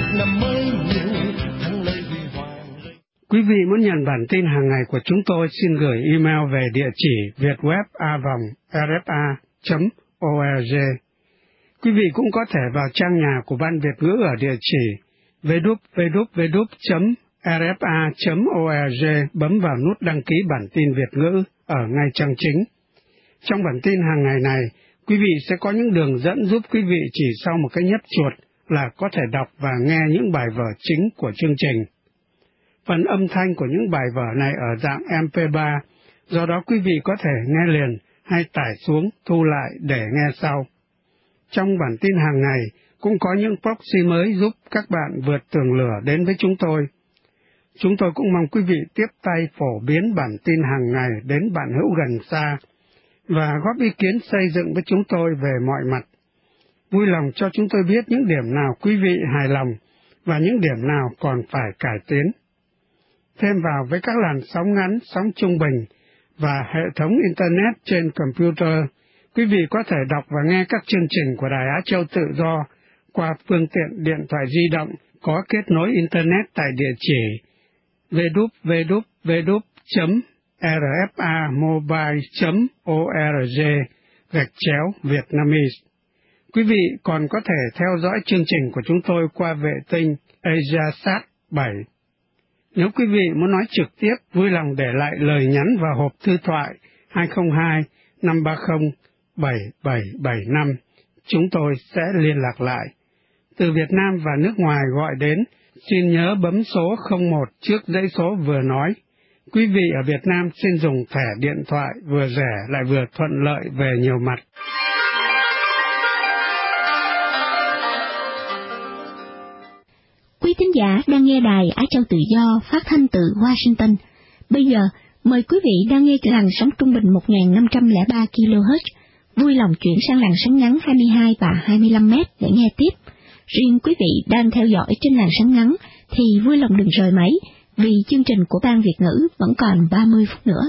Quý vị muốn nhận bản tin hàng ngày của chúng tôi, xin gửi email về địa chỉ vietweb a vòng r f a chấm org. Quý vị cũng có thể vào trang nhà của Ban Việt ngữ ở địa chỉ w w w chấm r f a chấm org, bấm vào nút đăng ký bản tin Việt ngữ ở ngay trang chính. Trong bản tin hàng ngày này, quý vị sẽ có những đường dẫn giúp quý vị chỉ sau một cái nhấp chuột là có thể đọc và nghe những bài vở chính của chương trình. Phần âm thanh của những bài vở này ở dạng em pê ba, do đó quý vị có thể nghe liền hay tải xuống, thu lại để nghe sau. Trong bản tin hàng ngày cũng có những proxy mới giúp các bạn vượt tường lửa đến với chúng tôi. Chúng tôi cũng mong quý vị tiếp tay phổ biến bản tin hàng ngày đến bạn hữu gần xa và góp ý kiến xây dựng với chúng tôi về mọi mặt. Vui lòng cho chúng tôi biết những điểm nào quý vị hài lòng và những điểm nào còn phải cải tiến. Thêm vào với các làn sóng ngắn, sóng trung bình và hệ thống Internet trên computer, quý vị có thể đọc và nghe các chương trình của Đài Á Châu Tự Do qua phương tiện điện thoại di động có kết nối Internet tại địa chỉ w w w chấm r f a mobile chấm org gạch chéo Vietnamese. Quý vị còn có thể theo dõi chương trình của chúng tôi qua vệ tinh AsiaSat bảy. Nếu quý vị muốn nói trực tiếp, vui lòng để lại lời nhắn vào hộp thư thoại hai không hai năm ba không bảy bảy bảy năm. Chúng tôi sẽ liên lạc lại. Từ Việt Nam và nước ngoài gọi đến, xin nhớ bấm số không một trước dãy số vừa nói. Quý vị ở Việt Nam xin dùng thẻ điện thoại vừa rẻ lại vừa thuận lợi về nhiều mặt. Quý thính giả đang nghe đài Á Châu Tự Do phát thanh từ Washington. Bây giờ, mời quý vị đang nghe làn sóng trung bình một nghìn năm trăm lẻ ba ki lô héc. Vui lòng chuyển sang làn sóng ngắn hai mươi hai và hai mươi lăm mét để nghe tiếp. Riêng quý vị đang theo dõi trên làn sóng ngắn thì vui lòng đừng rời máy, vì chương trình của Ban Việt ngữ vẫn còn ba mươi phút nữa.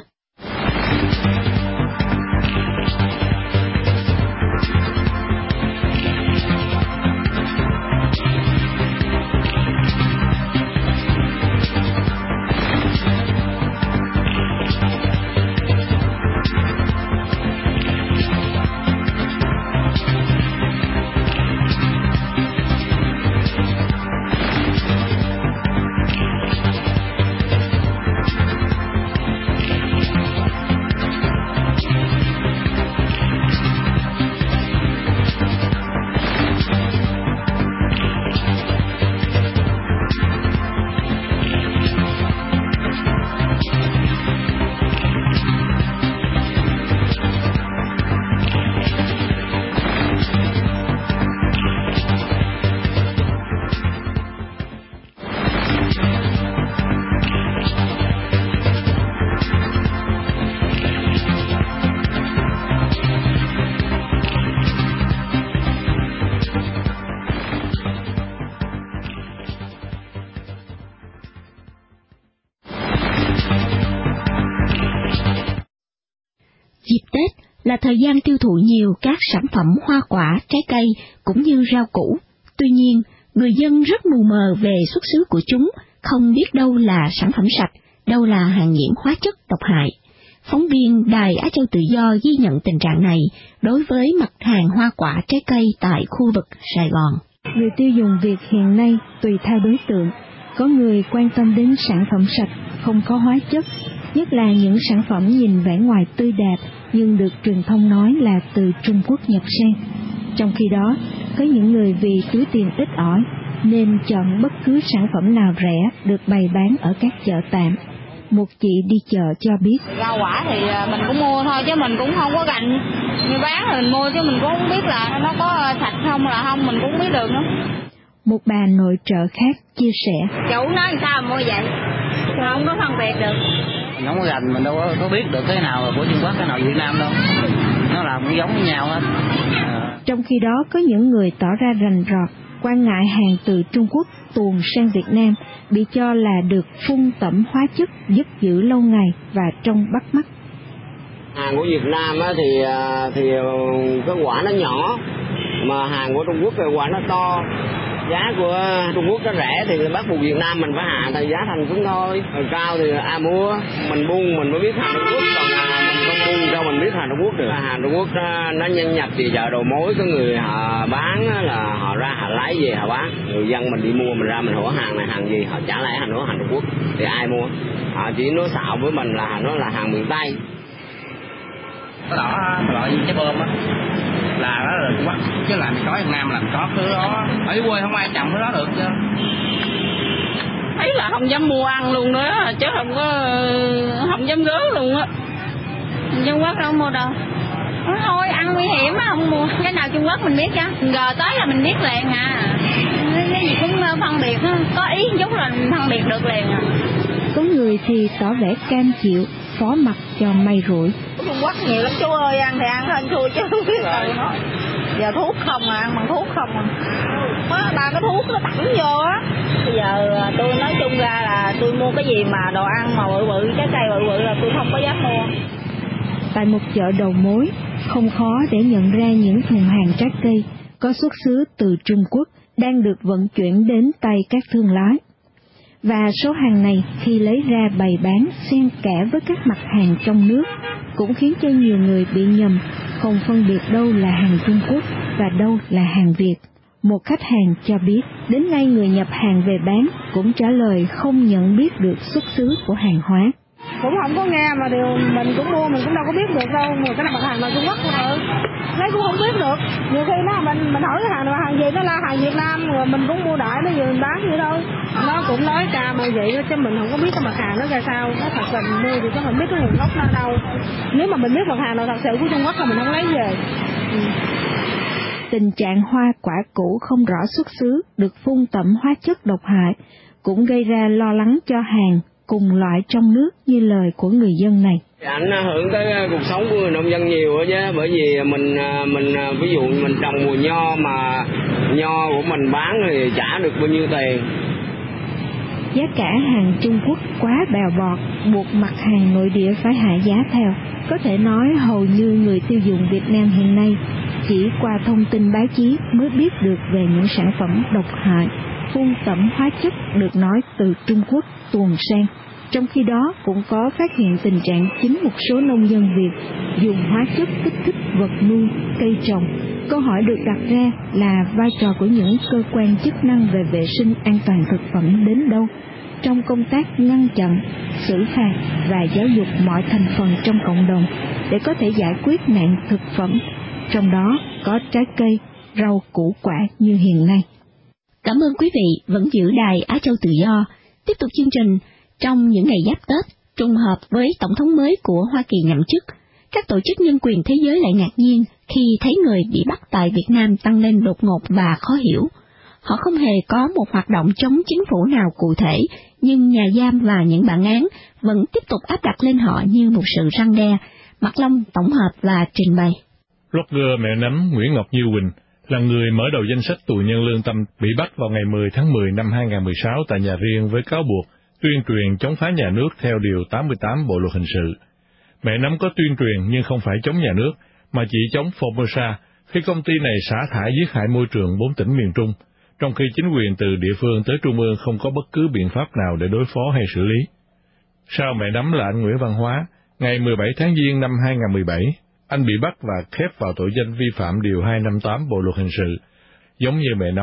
Dịp Tết là thời gian tiêu thụ nhiều các sản phẩm hoa quả, trái cây cũng như rau củ. Tuy nhiên, người dân rất mù mờ về xuất xứ của chúng, không biết đâu là sản phẩm sạch, đâu là hàng nhiễm hóa chất độc hại. Phóng viên Đài Á Châu Tự Do ghi nhận tình trạng này đối với mặt hàng hoa quả, trái cây tại khu vực Sài Gòn. Người tiêu dùng Việt hiện nay tùy theo đối tượng Có người quan tâm đến sản phẩm sạch, không có hóa chất, nhất là những sản phẩm nhìn vẻ ngoài tươi đẹp nhưng được truyền thông nói là từ Trung Quốc nhập sang. Trong khi đó, có những người vì túi tiền ít ỏi nên chọn bất cứ sản phẩm nào rẻ được bày bán ở các chợ tạm. Một chị đi chợ cho biết: rau quả thì mình cũng mua thôi chứ mình cũng không có gạnh. Người bán thì mình mua chứ mình cũng không biết là nó có sạch không là không, mình cũng không biết được nữa. Một bà nội trợ khác chia sẻ: chủ nói sao mua vậy, không có phân biệt được. Mình không có gành, mình đâu có, có biết được cái nào là của Trung Quốc, cái nào Việt Nam đâu. Nó làm cũng giống với nhau hết. À. Trong khi đó, có những người tỏ ra rành rọt, quan ngại hàng từ Trung Quốc tuồn sang Việt Nam bị cho là được phun tẩm hóa chất giúp giữ lâu ngày và trông bắt mắt. Hàng của Việt Nam á, thì thì cái quả nó nhỏ, mà hàng của Trung Quốc thì quả nó to. Giá của Trung Quốc nó rẻ thì bắt buộc Việt Nam mình phải hạ thì giá thành xuống thôi. Rồi cao thì ai mua, mình buôn mình mới biết hàng Trung Quốc, còn mình không buôn sao mình biết hàng Trung Quốc được. Hàng Trung Quốc nó, nó nhân nhập thì chợ đầu mối, có người họ bán là họ ra họ lấy về họ bán. Người dân mình đi mua mình ra mình hỏi hàng này hàng gì, họ trả lại hàng đó hàng Trung Quốc thì ai mua. Họ chỉ nói xạo với mình là nó là hàng miền Tây. Cái đỏ loại trái bơm á là đó là Trung Quốc, chứ làm có Việt Nam làm có thứ đó ở quê không ai trồng cái đó được chứ. Thấy là không dám mua ăn luôn nữa chứ không có không dám gớ luôn á. Trung Quốc đâu mua đâu. Thôi ăn nguy hiểm á không mua. Cái nào Trung Quốc mình biết chứ. Gờ tới là mình biết liền à. Cái gì cũng phân biệt á, có ý chút là mình phân biệt được liền à. Có người thì tỏ vẻ cam chịu, phó mặc cho may rủi. Trung Quốc nhiều lắm chú ơi, ăn thì ăn hơn thua chứ không biết đâu nói. Giờ thuốc không à, ăn bằng thuốc không à. Má ba cái thuốc nó tẩm vô á. Bây giờ tôi nói chung ra là tôi mua cái gì mà đồ ăn mà bự bự, trái cây bự bự là tôi không có dám mua. Tại một chợ đầu mối, không khó để nhận ra những thùng hàng trái cây có xuất xứ từ Trung Quốc đang được vận chuyển đến tay các thương lái. Và số hàng này khi lấy ra bày bán xen kẽ với các mặt hàng trong nước cũng khiến cho nhiều người bị nhầm, không phân biệt đâu là hàng Trung Quốc và đâu là hàng Việt. Một khách hàng cho biết đến nay người nhập hàng về bán cũng trả lời không nhận biết được xuất xứ của hàng hóa. Cũng không có nghe mà điều mình cũng mua mình cũng đâu có biết được đâu, mà cái mặt hàng là Trung Quốc thôi, lấy cũng không biết được. Nhiều khi nó mình mình hỏi cái hàng này hàng gì, nó là hàng Việt Nam rồi mình cũng mua đại nó vừa mình bán vậy thôi. Nó cũng nói ca mà vậy đó, chứ mình không có biết cái mặt hàng nó ra sao. Nó thật sự mình mua thì chứ mình biết cái nguồn gốc nó đâu. Nếu mà mình biết mặt hàng nào thật sự của Trung Quốc là mình không lấy về. Ừ. Tình trạng hoa quả cũ không rõ xuất xứ được phun tẩm hóa chất độc hại cũng gây ra lo lắng cho hàng cùng loại trong nước như lời của người dân này. Ảnh hưởng tới cuộc sống của người nông dân nhiều chứ, bởi vì mình mình ví dụ mình trồng mùa nho mà nho của mình bán thì trả được bao nhiêu tiền. Giá cả hàng Trung Quốc quá bèo bọt, buộc mặt hàng nội địa phải hạ giá theo. Có thể nói hầu như người tiêu dùng Việt Nam hiện nay chỉ qua thông tin báo chí mới biết được về những sản phẩm độc hại, phun tẩm hóa chất được nói từ Trung Quốc tuồn sang. Trong khi đó cũng có phát hiện tình trạng chính một số nông dân Việt dùng hóa chất kích thích vật nuôi, cây trồng. Câu hỏi được đặt ra là vai trò của những cơ quan chức năng về vệ sinh an toàn thực phẩm đến đâu trong công tác ngăn chặn, xử phạt và giáo dục mọi thành phần trong cộng đồng để có thể giải quyết nạn thực phẩm, trong đó có trái cây, rau củ quả như hiện nay. Cảm ơn quý vị vẫn giữ đài Á Châu Tự Do. Tiếp tục chương trình. Trong những ngày giáp Tết, trùng hợp với Tổng thống mới của Hoa Kỳ nhậm chức, các tổ chức nhân quyền thế giới lại ngạc nhiên khi thấy người bị bắt tại Việt Nam tăng lên đột ngột và khó hiểu. Họ không hề có một hoạt động chống chính phủ nào cụ thể, nhưng nhà giam và những bản án vẫn tiếp tục áp đặt lên họ như một sự răn đe. Mạc Long tổng hợp và trình bày. Blogger mẹ nấm Nguyễn Ngọc Như Quỳnh là người mở đầu danh sách tù nhân lương tâm bị bắt vào ngày mười tháng mười năm hai nghìn không trăm mười sáu tại nhà riêng với cáo buộc tuyên truyền chống phá nhà nước theo Điều tám mươi tám Bộ Luật Hình sự. Mẹ nấm có tuyên truyền nhưng không phải chống nhà nước, mà chỉ chống Formosa khi công ty này xả thải giết hại môi trường bốn tỉnh miền Trung, trong khi chính quyền từ địa phương tới trung ương không có bất cứ biện pháp nào để đối phó hay xử lý. Sau mẹ nấm là anh Nguyễn Văn Hóa, ngày mười bảy tháng Giêng năm hai nghìn không trăm mười bảy, anh bị bắt và khép vào tội danh vi phạm Điều hai trăm năm mươi tám Bộ Luật Hình sự. Giống như mẹ nấm,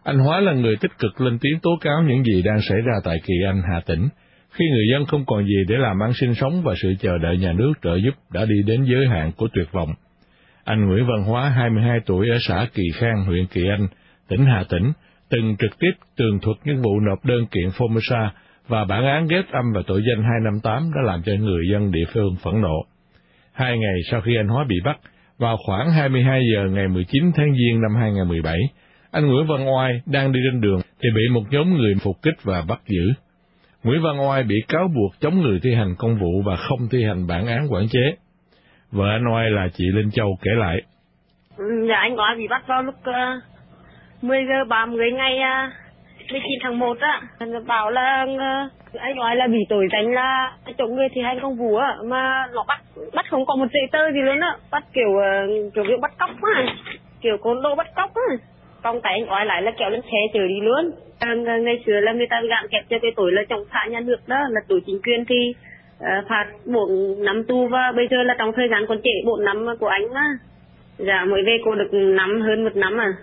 Anh Hóa là người tích cực lên tiếng tố cáo những gì đang xảy ra tại Kỳ Anh, Hà Tĩnh, khi người dân không còn gì để làm ăn sinh sống và sự chờ đợi nhà nước trợ giúp đã đi đến giới hạn của tuyệt vọng. Anh Nguyễn Văn Hóa, hai mươi hai tuổi, ở xã Kỳ Khang, huyện Kỳ Anh, tỉnh Hà Tĩnh, từng trực tiếp tường thuật những vụ nộp đơn kiện Formosa và bản án ghét âm và tội danh hai năm tám đã làm cho người dân địa phương phẫn nộ. Hai ngày sau khi anh Hóa bị bắt, vào khoảng hai mươi hai giờ ngày mười chín tháng Giêng năm hai nghìn không trăm mười bảy, anh Nguyễn Văn Oai đang đi trên đường thì bị một nhóm người phục kích và bắt giữ. Nguyễn Văn Oai bị cáo buộc chống người thi hành công vụ và không thi hành bản án quản chế. Vợ anh Oai là chị Linh Châu kể lại. Dạ, anh Oai bị bắt vào lúc uh, mười giờ ba mươi ngày uh, mười chín tháng một á. Bảo là uh, anh Oai là bị tội danh là chống người thi hành công vụ á, mà nó bắt bắt không có một giấy tờ gì luôn á, bắt kiểu uh, kiểu kiểu bắt cóc á, kiểu côn đồ bắt cóc á. Còn cái anh Oai lại là kéo lên xe chở đi luôn. À, ngày xưa là người ta gạn kẹp cho cái tội là chống phá nhà nước đó, là tội chính quyền thì uh, phạt bốn năm tù, và bây giờ là trong thời gian còn trễ bốn năm của anh á. Dạ, mới về cô được năm hơn một năm à.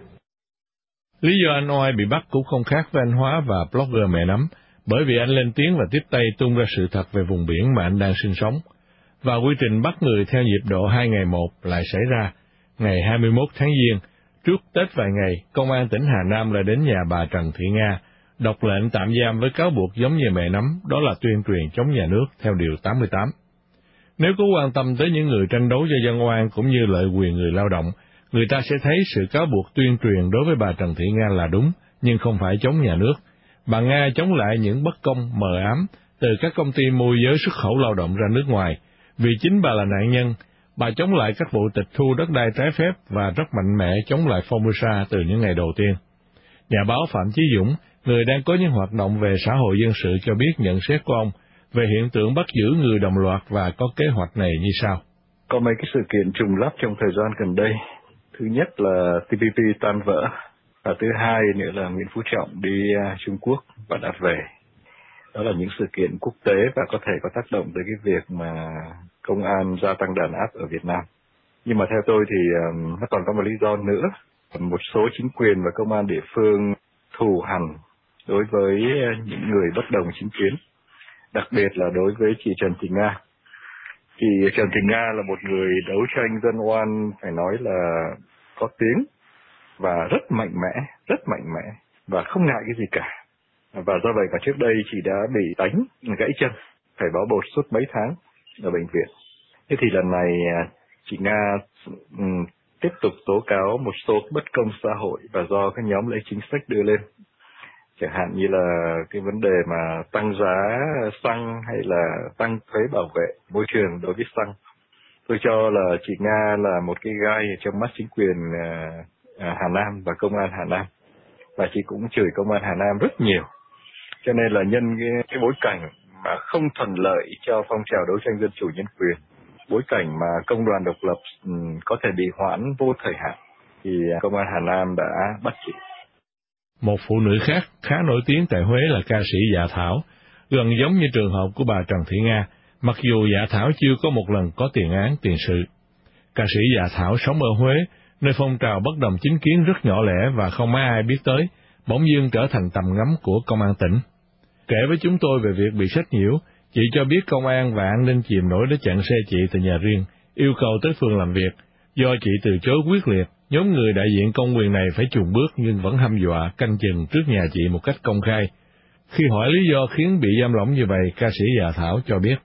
Lý do anh Oai bị bắt cũng không khác với anh Hóa và blogger Mẹ Nắm, bởi vì anh lên tiếng và tiếp tay tung ra sự thật về vùng biển mà anh đang sinh sống. Và quy trình bắt người theo nhịp độ hai ngày một lại xảy ra. Ngày hai mươi mốt tháng Giêng, trước Tết vài ngày, Công an tỉnh Hà Nam lại đến nhà bà Trần Thị Nga, đọc lệnh tạm giam với cáo buộc giống như Mẹ Nắm, đó là tuyên truyền chống nhà nước theo Điều tám mươi tám. Nếu có quan tâm tới những người tranh đấu cho dân oan cũng như lợi quyền người lao động, người ta sẽ thấy sự cáo buộc tuyên truyền đối với bà Trần Thị Nga là đúng, nhưng không phải chống nhà nước. Bà Nga chống lại những bất công mờ ám từ các công ty môi giới xuất khẩu lao động ra nước ngoài. Vì chính bà là nạn nhân, bà chống lại các vụ tịch thu đất đai trái phép và rất mạnh mẽ chống lại Formosa từ những ngày đầu tiên. Nhà báo Phạm Chí Dũng, người đang có những hoạt động về xã hội dân sự, cho biết nhận xét của ông về hiện tượng bắt giữ người đồng loạt và có kế hoạch này như sau. Có mấy cái sự kiện trùng lắp trong thời gian gần đây. Thứ nhất là tê pê pê tan vỡ, và thứ hai nữa là Nguyễn Phú Trọng đi Trung Quốc và đã về. Đó là những sự kiện quốc tế và có thể có tác động tới cái việc mà công an gia tăng đàn áp ở Việt Nam. Nhưng mà theo tôi thì um, nó còn có một lý do nữa. Một số chính quyền và công an địa phương thù hằn đối với những người bất đồng chính kiến, đặc biệt là đối với chị Trần Thị Nga. Chị Trần Thị Nga là một người đấu tranh dân oan, phải nói là có tiếng và rất mạnh mẽ, rất mạnh mẽ và không ngại cái gì cả. Và do vậy cả trước đây chị đã bị đánh gãy chân, phải bó bột suốt mấy tháng ở bệnh viện. Thế thì lần này chị Nga um, tiếp tục tố cáo một số bất công xã hội và do các nhóm lấy chính sách đưa lên. Chẳng hạn như là cái vấn đề mà tăng giá xăng hay là tăng thuế bảo vệ môi trường đối với xăng. Tôi cho là chị Nga là một cái gai trong mắt chính quyền Hà Nam và công an Hà Nam. Và chị cũng chửi công an Hà Nam rất nhiều. Cho nên là nhân cái, cái bối cảnh mà không thuận lợi cho phong trào đấu tranh dân chủ nhân quyền, bối cảnh mà công đoàn độc lập um, có thể bị hoãn vô thời hạn, thì công an Hà Nam đã bắt chị. Một phụ nữ khác khá nổi tiếng tại Huế là ca sĩ Dạ Thảo, gần giống như trường hợp của bà Trần Thị Nga, mặc dù Dạ Thảo chưa có một lần có tiền án tiền sự. Ca sĩ Dạ Thảo sống ở Huế, nơi phong trào bất đồng chính kiến rất nhỏ lẻ và không mấy ai biết tới, bỗng dưng trở thành tầm ngắm của công an tỉnh. Kể với chúng tôi về việc bị sách nhiễu, chị cho biết công an và an ninh chìm nổi để chặn xe chị từ nhà riêng, yêu cầu tới phường làm việc. Do chị từ chối quyết liệt, nhóm người đại diện công quyền này phải chùn bước nhưng vẫn hăm dọa canh chừng trước nhà chị một cách công khai. Khi hỏi lý do khiến bị giam lỏng như vậy, ca sĩ Dạ Thảo cho biết.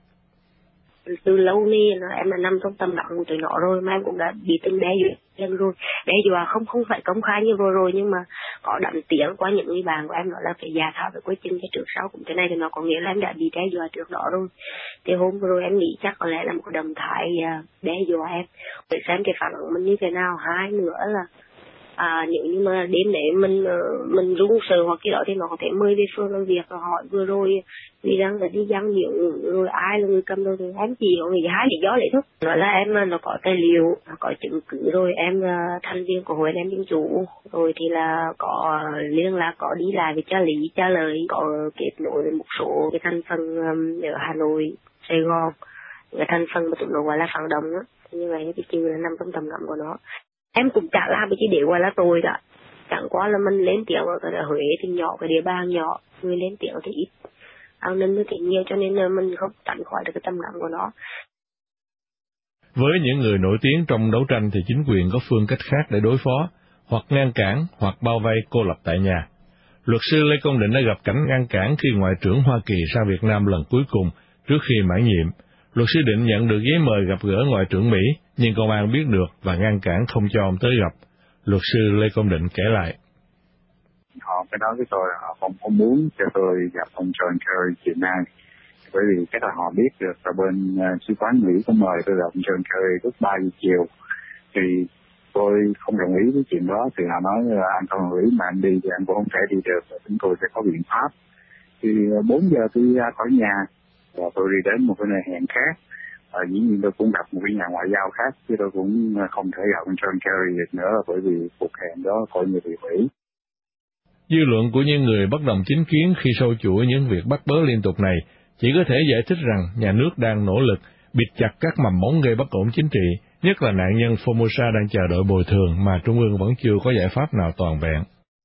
Từ lâu nay em là nằm trong tầm lặng của tụi nó rồi, mà em cũng đã bị từng đe dọa rồi. Đe dọa không không phải công khai như vừa rồi, nhưng mà có đậm tiếng qua những người bạn của em nói là phải Dạ Thảo phải quay chân cái trước sau cũng thế này, thì nó có nghĩa là em đã bị đe dọa trước đó rồi. Thì hôm vừa rồi em nghĩ chắc có lẽ là một cái động thái đe dọa em để xem cái phản ứng mình như thế nào. Hai nữa là à, nếu như mà đêm đấy mình mình run sợ hoặc cái đó thì nó có thể mời về phường làm việc rồi hỏi vừa rồi vì đang là đi giăng miệng rồi ai là người cầm đầu thì em chỉ có người hai lý do đấy thôi. Nói là em nó có tài liệu, có chứng cứ rồi, em thành viên của hội em dân chủ rồi thì là có liên lạc, có đi lại với cha lý cha lời, có kết nối với một số cái thành phần ở Hà Nội, Sài Gòn, cái thành phần mà tụi nó gọi là phản động đó. Như vậy thì chừng là nằm trong tầm ngắm của nó. Em cũng chả làm cái gì để gọi là tôi cả. Chẳng qua là mình lên tiếng ở cái Huế thì nhỏ, cái địa bàn nhỏ, người lên tiếng thì ít, an ninh thì nhiều, cho nên là mình không tránh khỏi được cái tầm nặng của nó. Với những người nổi tiếng trong đấu tranh thì chính quyền có phương cách khác để đối phó, hoặc ngăn cản, hoặc bao vây cô lập tại nhà. Luật sư Lê Công Định đã gặp cảnh ngăn cản khi Ngoại trưởng Hoa Kỳ sang Việt Nam lần cuối cùng trước khi mãn nhiệm. Luật sư Định nhận được giấy mời gặp gỡ Ngoại trưởng Mỹ, nhưng công an biết được và ngăn cản không cho ông tới gặp. Luật sư Lê Công Định kể lại. Họ phải nói với tôi là họ không có muốn cho tôi gặp ông John Kerry chiều nay, bởi vì chắc là họ biết được là bên uh, sứ quán Mỹ có mời tôi gặp ông John Kerry lúc ba giờ chiều, thì tôi không đồng ý với chuyện đó, thì họ nói là anh không đồng ý mà anh đi thì anh cũng không thể đi được, và chúng tôi sẽ có biện pháp. Thì bốn giờ tôi ra khỏi nhà và tôi đi đến một cái nơi hẹn khác. À, dĩ nhiên tôi cũng gặp một cái nhà ngoại giao khác, chứ tôi cũng không thể gặp ông John Kerry được nữa, bởi vì cuộc hẹn đó coi như bị hủy. Dư luận của những người bất đồng chính kiến khi sâu chuỗi những việc bắt bớ liên tục này chỉ có thể giải thích rằng nhà nước đang nỗ lực bịt chặt các mầm mống gây bất ổn chính trị, nhất là nạn nhân Formosa đang chờ đợi bồi thường mà Trung ương vẫn chưa có giải pháp nào toàn vẹn.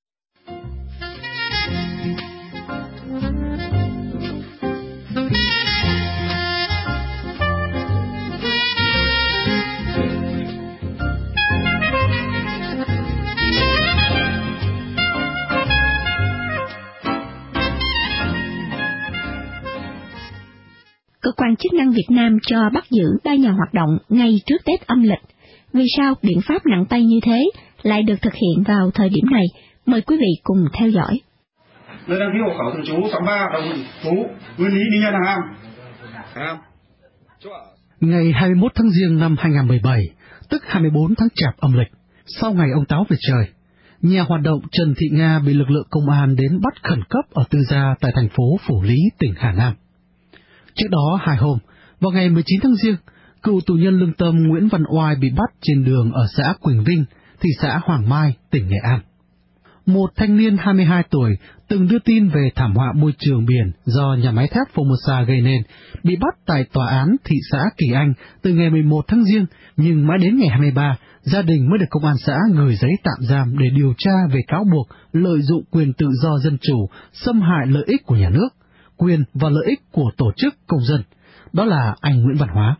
Cơ quan chức năng Việt Nam cho bắt giữ ba nhà hoạt động ngay trước Tết âm lịch. Vì sao biện pháp nặng tay như thế lại được thực hiện vào thời điểm này? Mời quý vị cùng theo dõi. Nơi đăng ký hộ khẩu thường trú sáu mươi ba Đồng Phú, Nguyên Lý đi Nhân Hàm. Hàm. Ngày hai mươi mốt tháng Giêng năm hai nghìn không trăm mười bảy, tức hai mươi bốn tháng Chạp âm lịch, sau ngày ông Táo về trời, nhà hoạt động Trần Thị Nga bị lực lượng công an đến bắt khẩn cấp ở tư gia tại thành phố Phủ Lý, tỉnh Hà Nam. Trước đó hai hôm, vào ngày mười chín tháng Giêng, cựu tù nhân lương tâm Nguyễn Văn Oai bị bắt trên đường ở xã Quỳnh Vinh, thị xã Hoàng Mai, tỉnh Nghệ An. Một thanh niên hai mươi hai tuổi từng đưa tin về thảm họa môi trường biển do nhà máy thép Formosa gây nên, bị bắt tại tòa án thị xã Kỳ Anh từ ngày mười một tháng Giêng, nhưng mãi đến ngày hai mươi ba, gia đình mới được công an xã gửi giấy tạm giam để điều tra về cáo buộc lợi dụng quyền tự do dân chủ, xâm hại lợi ích của nhà nước, quyền và lợi ích của tổ chức công dân. Đó là anh Nguyễn Văn Hóa.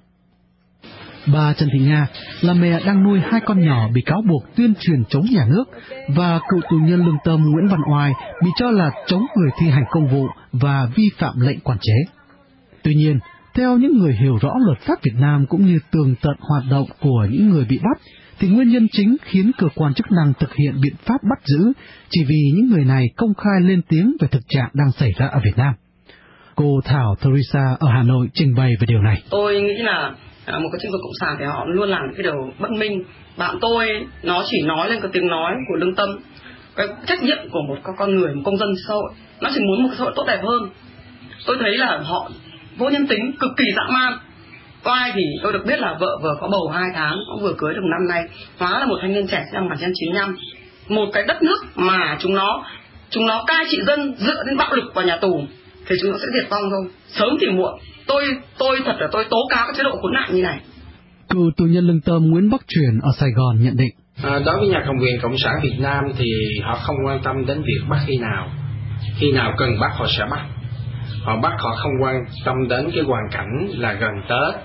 Bà Trần Thị Nga là mẹ đang nuôi hai con nhỏ bị cáo buộc tuyên truyền chống nhà nước, và cựu tù nhân lương tâm Nguyễn Văn Oai bị cho là chống người thi hành công vụ và vi phạm lệnh quản chế. Tuy nhiên, theo những người hiểu rõ luật pháp Việt Nam cũng như tường tận hoạt động của những người bị bắt, thì nguyên nhân chính khiến cơ quan chức năng thực hiện biện pháp bắt giữ chỉ vì những người này công khai lên tiếng về thực trạng đang xảy ra ở Việt Nam. Cô Thảo Teresa ở Hà Nội trình bày về điều này. Tôi nghĩ là một cái chính quyền cộng sản thì họ luôn làm cái điều bất minh. Bạn tôi nó chỉ nói lên cái tiếng nói của lương tâm, cái trách nhiệm của một con người, một công dân xã hội, nó chỉ muốn một xã hội tốt đẹp hơn. Tôi thấy là họ vô nhân tính, cực kỳ dã man. Oai thì tôi được biết là vợ vừa có bầu hai tháng, cũng vừa cưới được năm nay. Hóa là một thanh niên trẻ sinh năm một nghìn chín trăm chín mươi lăm. Một cái đất nước mà chúng nó chúng nó cai trị dân dựa đến bạo lực và nhà tù thì chúng nó sẽ diệt vong thôi, sớm thì muộn. Tôi tôi thật là tôi tố cáo cái chế độ khốn nạn như này. Cựu tù nhân lương tâm Nguyễn Bắc Truyền ở Sài Gòn nhận định. À, đối với nhà cầm quyền cộng sản Việt Nam thì họ không quan tâm đến việc bắt khi nào, khi nào cần bắt họ sẽ bắt. Họ bắt họ không quan tâm đến cái hoàn cảnh là gần Tết.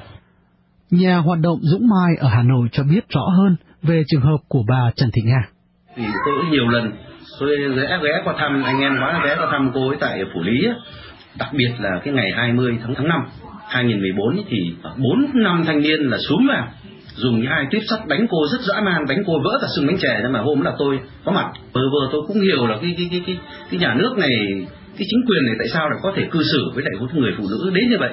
Nhà hoạt động Dũng Mai ở Hà Nội cho biết rõ hơn về trường hợp của bà Trần Thị Nga. Thì tôi cũng nhiều lần tôi ghé ghé qua thăm anh em Hóa, ghé qua thăm cô ấy tại Phủ Lý á. Đặc biệt là cái ngày hai mươi tháng năm hai nghìn không trăm mười bốn thì bốn năm thanh niên là xuống vào dùng những hai tuyếp sắt đánh cô rất dã man, đánh cô vỡ cả xương bánh chè. Nhưng mà hôm là tôi có mặt, vừa vừa tôi cũng hiểu là cái cái cái cái cái nhà nước này, cái chính quyền này tại sao lại có thể cư xử với lại một người phụ nữ đến như vậy.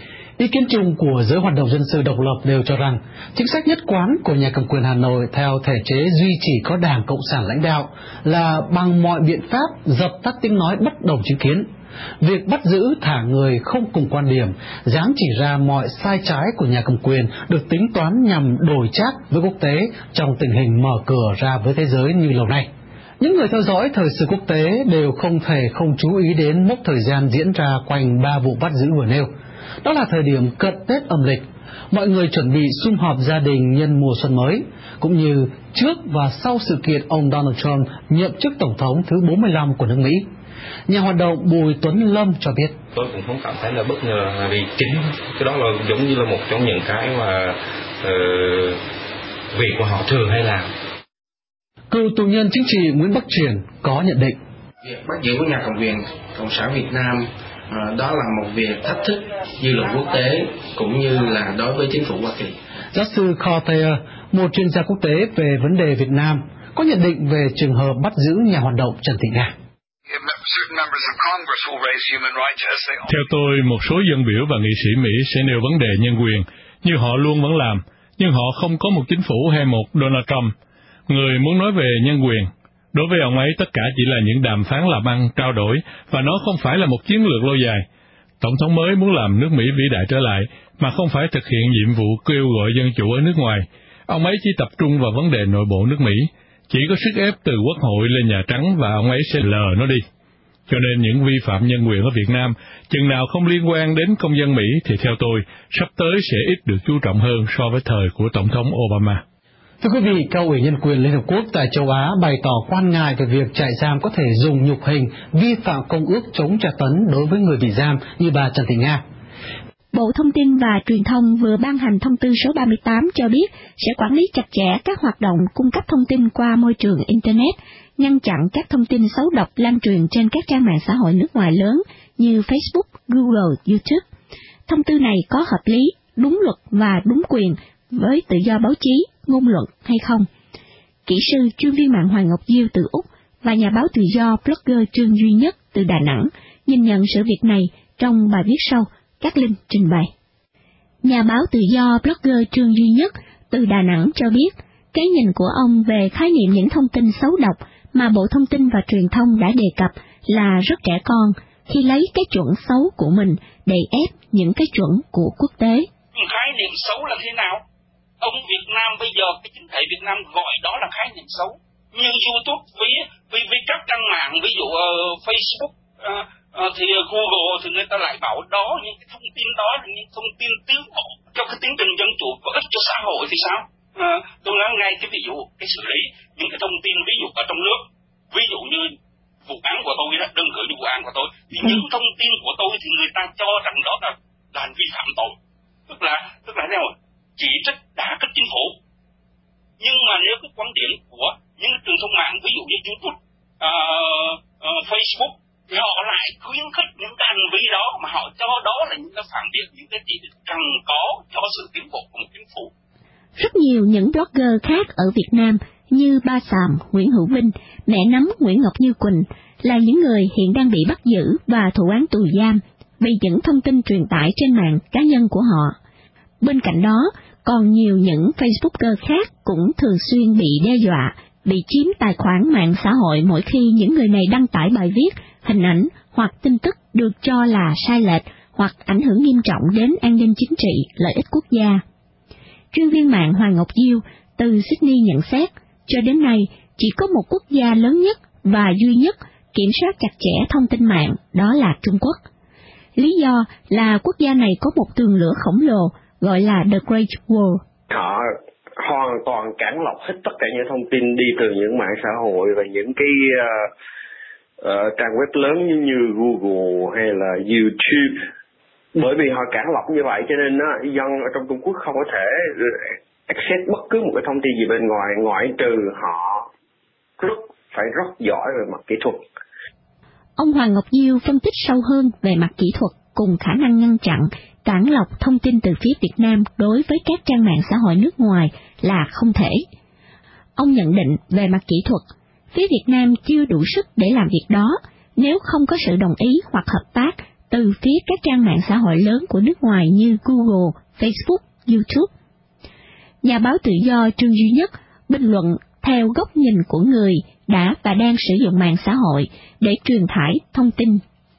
Ý kiến chung của giới hoạt động dân sự độc lập đều cho rằng chính sách nhất quán của nhà cầm quyền Hà Nội theo thể chế duy chỉ có Đảng Cộng sản lãnh đạo là bằng mọi biện pháp dập tắt tiếng nói bất đồng chính kiến. Việc bắt giữ thả người không cùng quan điểm, dám chỉ ra mọi sai trái của nhà cầm quyền được tính toán nhằm đổi trác với quốc tế trong tình hình mở cửa ra với thế giới như lâu nay. Những người theo dõi thời sự quốc tế đều không thể không chú ý đến mốc thời gian diễn ra quanh ba vụ bắt giữ vừa nêu. Đó là thời điểm cận Tết âm lịch, mọi người chuẩn bị sum họp gia đình nhân mùa xuân mới, cũng như trước và sau sự kiện ông Donald Trump nhậm chức Tổng thống thứ bốn mươi lăm của nước Mỹ. Nhà hoạt động Bùi Tuấn Lâm cho biết. Tôi cũng không cảm thấy là bất ngờ, vì chính cái đó là giống như là một trong những cái mà uh, việc của họ thường hay làm. Cựu tù nhân chính trị Nguyễn Bắc Triển có nhận định. Việc bắt giữ của nhà cầm quyền Cộng sản Việt Nam uh, đó là một việc thách thức dư luận quốc tế cũng như là đối với chính phủ Hoa Kỳ. Giáo sư Carl Thayer, một chuyên gia quốc tế về vấn đề Việt Nam, có nhận định về trường hợp bắt giữ nhà hoạt động Trần Thị Nga. Theo tôi, một số dân biểu và nghị sĩ Mỹ sẽ nêu vấn đề nhân quyền, như họ luôn vẫn làm, nhưng họ không có một chính phủ hay một Donald Trump. Người muốn nói về nhân quyền, đối với ông ấy tất cả chỉ là những đàm phán làm ăn, trao đổi, và nó không phải là một chiến lược lâu dài. Tổng thống mới muốn làm nước Mỹ vĩ đại trở lại, mà không phải thực hiện nhiệm vụ kêu gọi dân chủ ở nước ngoài. Ông ấy chỉ tập trung vào vấn đề nội bộ nước Mỹ, chỉ có sức ép từ Quốc hội lên Nhà Trắng và ông ấy sẽ lờ nó đi. Cho nên những vi phạm nhân quyền ở Việt Nam, chừng nào không liên quan đến công dân Mỹ thì theo tôi, sắp tới sẽ ít được chú trọng hơn so với thời của Tổng thống Obama. Thưa quý vị, Cao ủy Nhân quyền Liên Hợp Quốc tại châu Á bày tỏ quan ngại về việc trại giam có thể dùng nhục hình vi phạm công ước chống tra tấn đối với người bị giam như bà Trần Thị Nga. Bộ Thông tin và Truyền thông vừa ban hành thông tư số ba mươi tám cho biết sẽ quản lý chặt chẽ các hoạt động cung cấp thông tin qua môi trường Internet, ngăn chặn các thông tin xấu độc lan truyền trên các trang mạng xã hội nước ngoài lớn như Facebook, Google, YouTube. Thông tư này có hợp lý, đúng luật và đúng quyền với tự do báo chí, ngôn luận hay không? Kỹ sư chuyên viên mạng Hoàng Ngọc Diêu từ Úc và nhà báo tự do blogger Trương Duy Nhất từ Đà Nẵng nhìn nhận sự việc này trong bài viết sau. Các Linh trình bày. Nhà báo tự do blogger Trương Duy Nhất từ Đà Nẵng cho biết, cái nhìn của ông về khái niệm những thông tin xấu độc mà Bộ Thông tin và Truyền thông đã đề cập là rất trẻ con khi lấy cái chuẩn xấu của mình để ép những cái chuẩn của quốc tế. Khái niệm xấu là thế nào? Ông Việt Nam bây giờ, cái chính thể Việt Nam gọi đó là khái niệm xấu. Nhưng YouTube với, với, với các trang mạng, ví dụ uh, Facebook, uh, À, thì Google thì người ta lại bảo đó, những cái thông tin đó là những thông tin tiến bộ cho cái tiến trình dân chủ có ích cho xã hội thì sao? À, tôi nói ngay cái ví dụ cái xử lý những cái thông tin ví dụ ở trong nước, ví dụ như vụ án của tôi đó, đơn cử như vụ án của tôi, thì ừ. những thông tin của tôi thì người ta cho rằng đó là, là hành vi phạm tội, tức là tức là nào chỉ trích đả kích chính phủ. Nhưng mà nếu cái quan điểm của những cái truyền thông mạng ví dụ như YouTube, uh, uh, Facebook, thì họ lại khuyến khích những cái hành vi đó mà họ cho đó là những cái phản biện, những cái gì cần có cho sự tiến bộ của một chính phủ. Rất nhiều những blogger khác ở Việt Nam như Ba Sàm, Nguyễn Hữu Vinh, Mẹ Nấm Nguyễn Ngọc Như Quỳnh là những người hiện đang bị bắt giữ và thụ án tù giam vì những thông tin truyền tải trên mạng cá nhân của họ. Bên cạnh đó, còn nhiều những Facebooker khác cũng thường xuyên bị đe dọa, bị chiếm tài khoản mạng xã hội mỗi khi những người này đăng tải bài viết, hình ảnh hoặc tin tức được cho là sai lệch hoặc ảnh hưởng nghiêm trọng đến an ninh chính trị, lợi ích quốc gia. Chuyên viên mạng Hoàng Ngọc Diêu từ Sydney nhận xét, cho đến nay chỉ có một quốc gia lớn nhất và duy nhất kiểm soát chặt chẽ thông tin mạng, đó là Trung Quốc. Lý do là quốc gia này có một tường lửa khổng lồ gọi là The Great Wall. Họ hoàn toàn cản lọc hết tất cả những thông tin đi từ những mạng xã hội và những cái uh, uh, trang web lớn như Google hay là YouTube. Bởi vì họ cản lọc như vậy cho nên uh, dân ở trong Trung Quốc không có thể access bất cứ một cái thông tin gì bên ngoài, ngoại trừ họ rất phải rất giỏi về mặt kỹ thuật. Ông Hoàng Ngọc Diêu phân tích sâu hơn về mặt kỹ thuật cùng khả năng ngăn chặn, cản lọc thông tin từ phía Việt Nam đối với các trang mạng xã hội nước ngoài là không thể. Ông nhận định về mặt kỹ thuật, phía Việt Nam chưa đủ sức để làm việc đó nếu không có sự đồng ý hoặc hợp tác từ phía các trang mạng xã hội lớn của nước ngoài như Google, Facebook, YouTube. Nhà báo tự do Trương Duy Nhất bình luận theo góc nhìn của người đã và đang sử dụng mạng xã hội để truyền tải thông tin.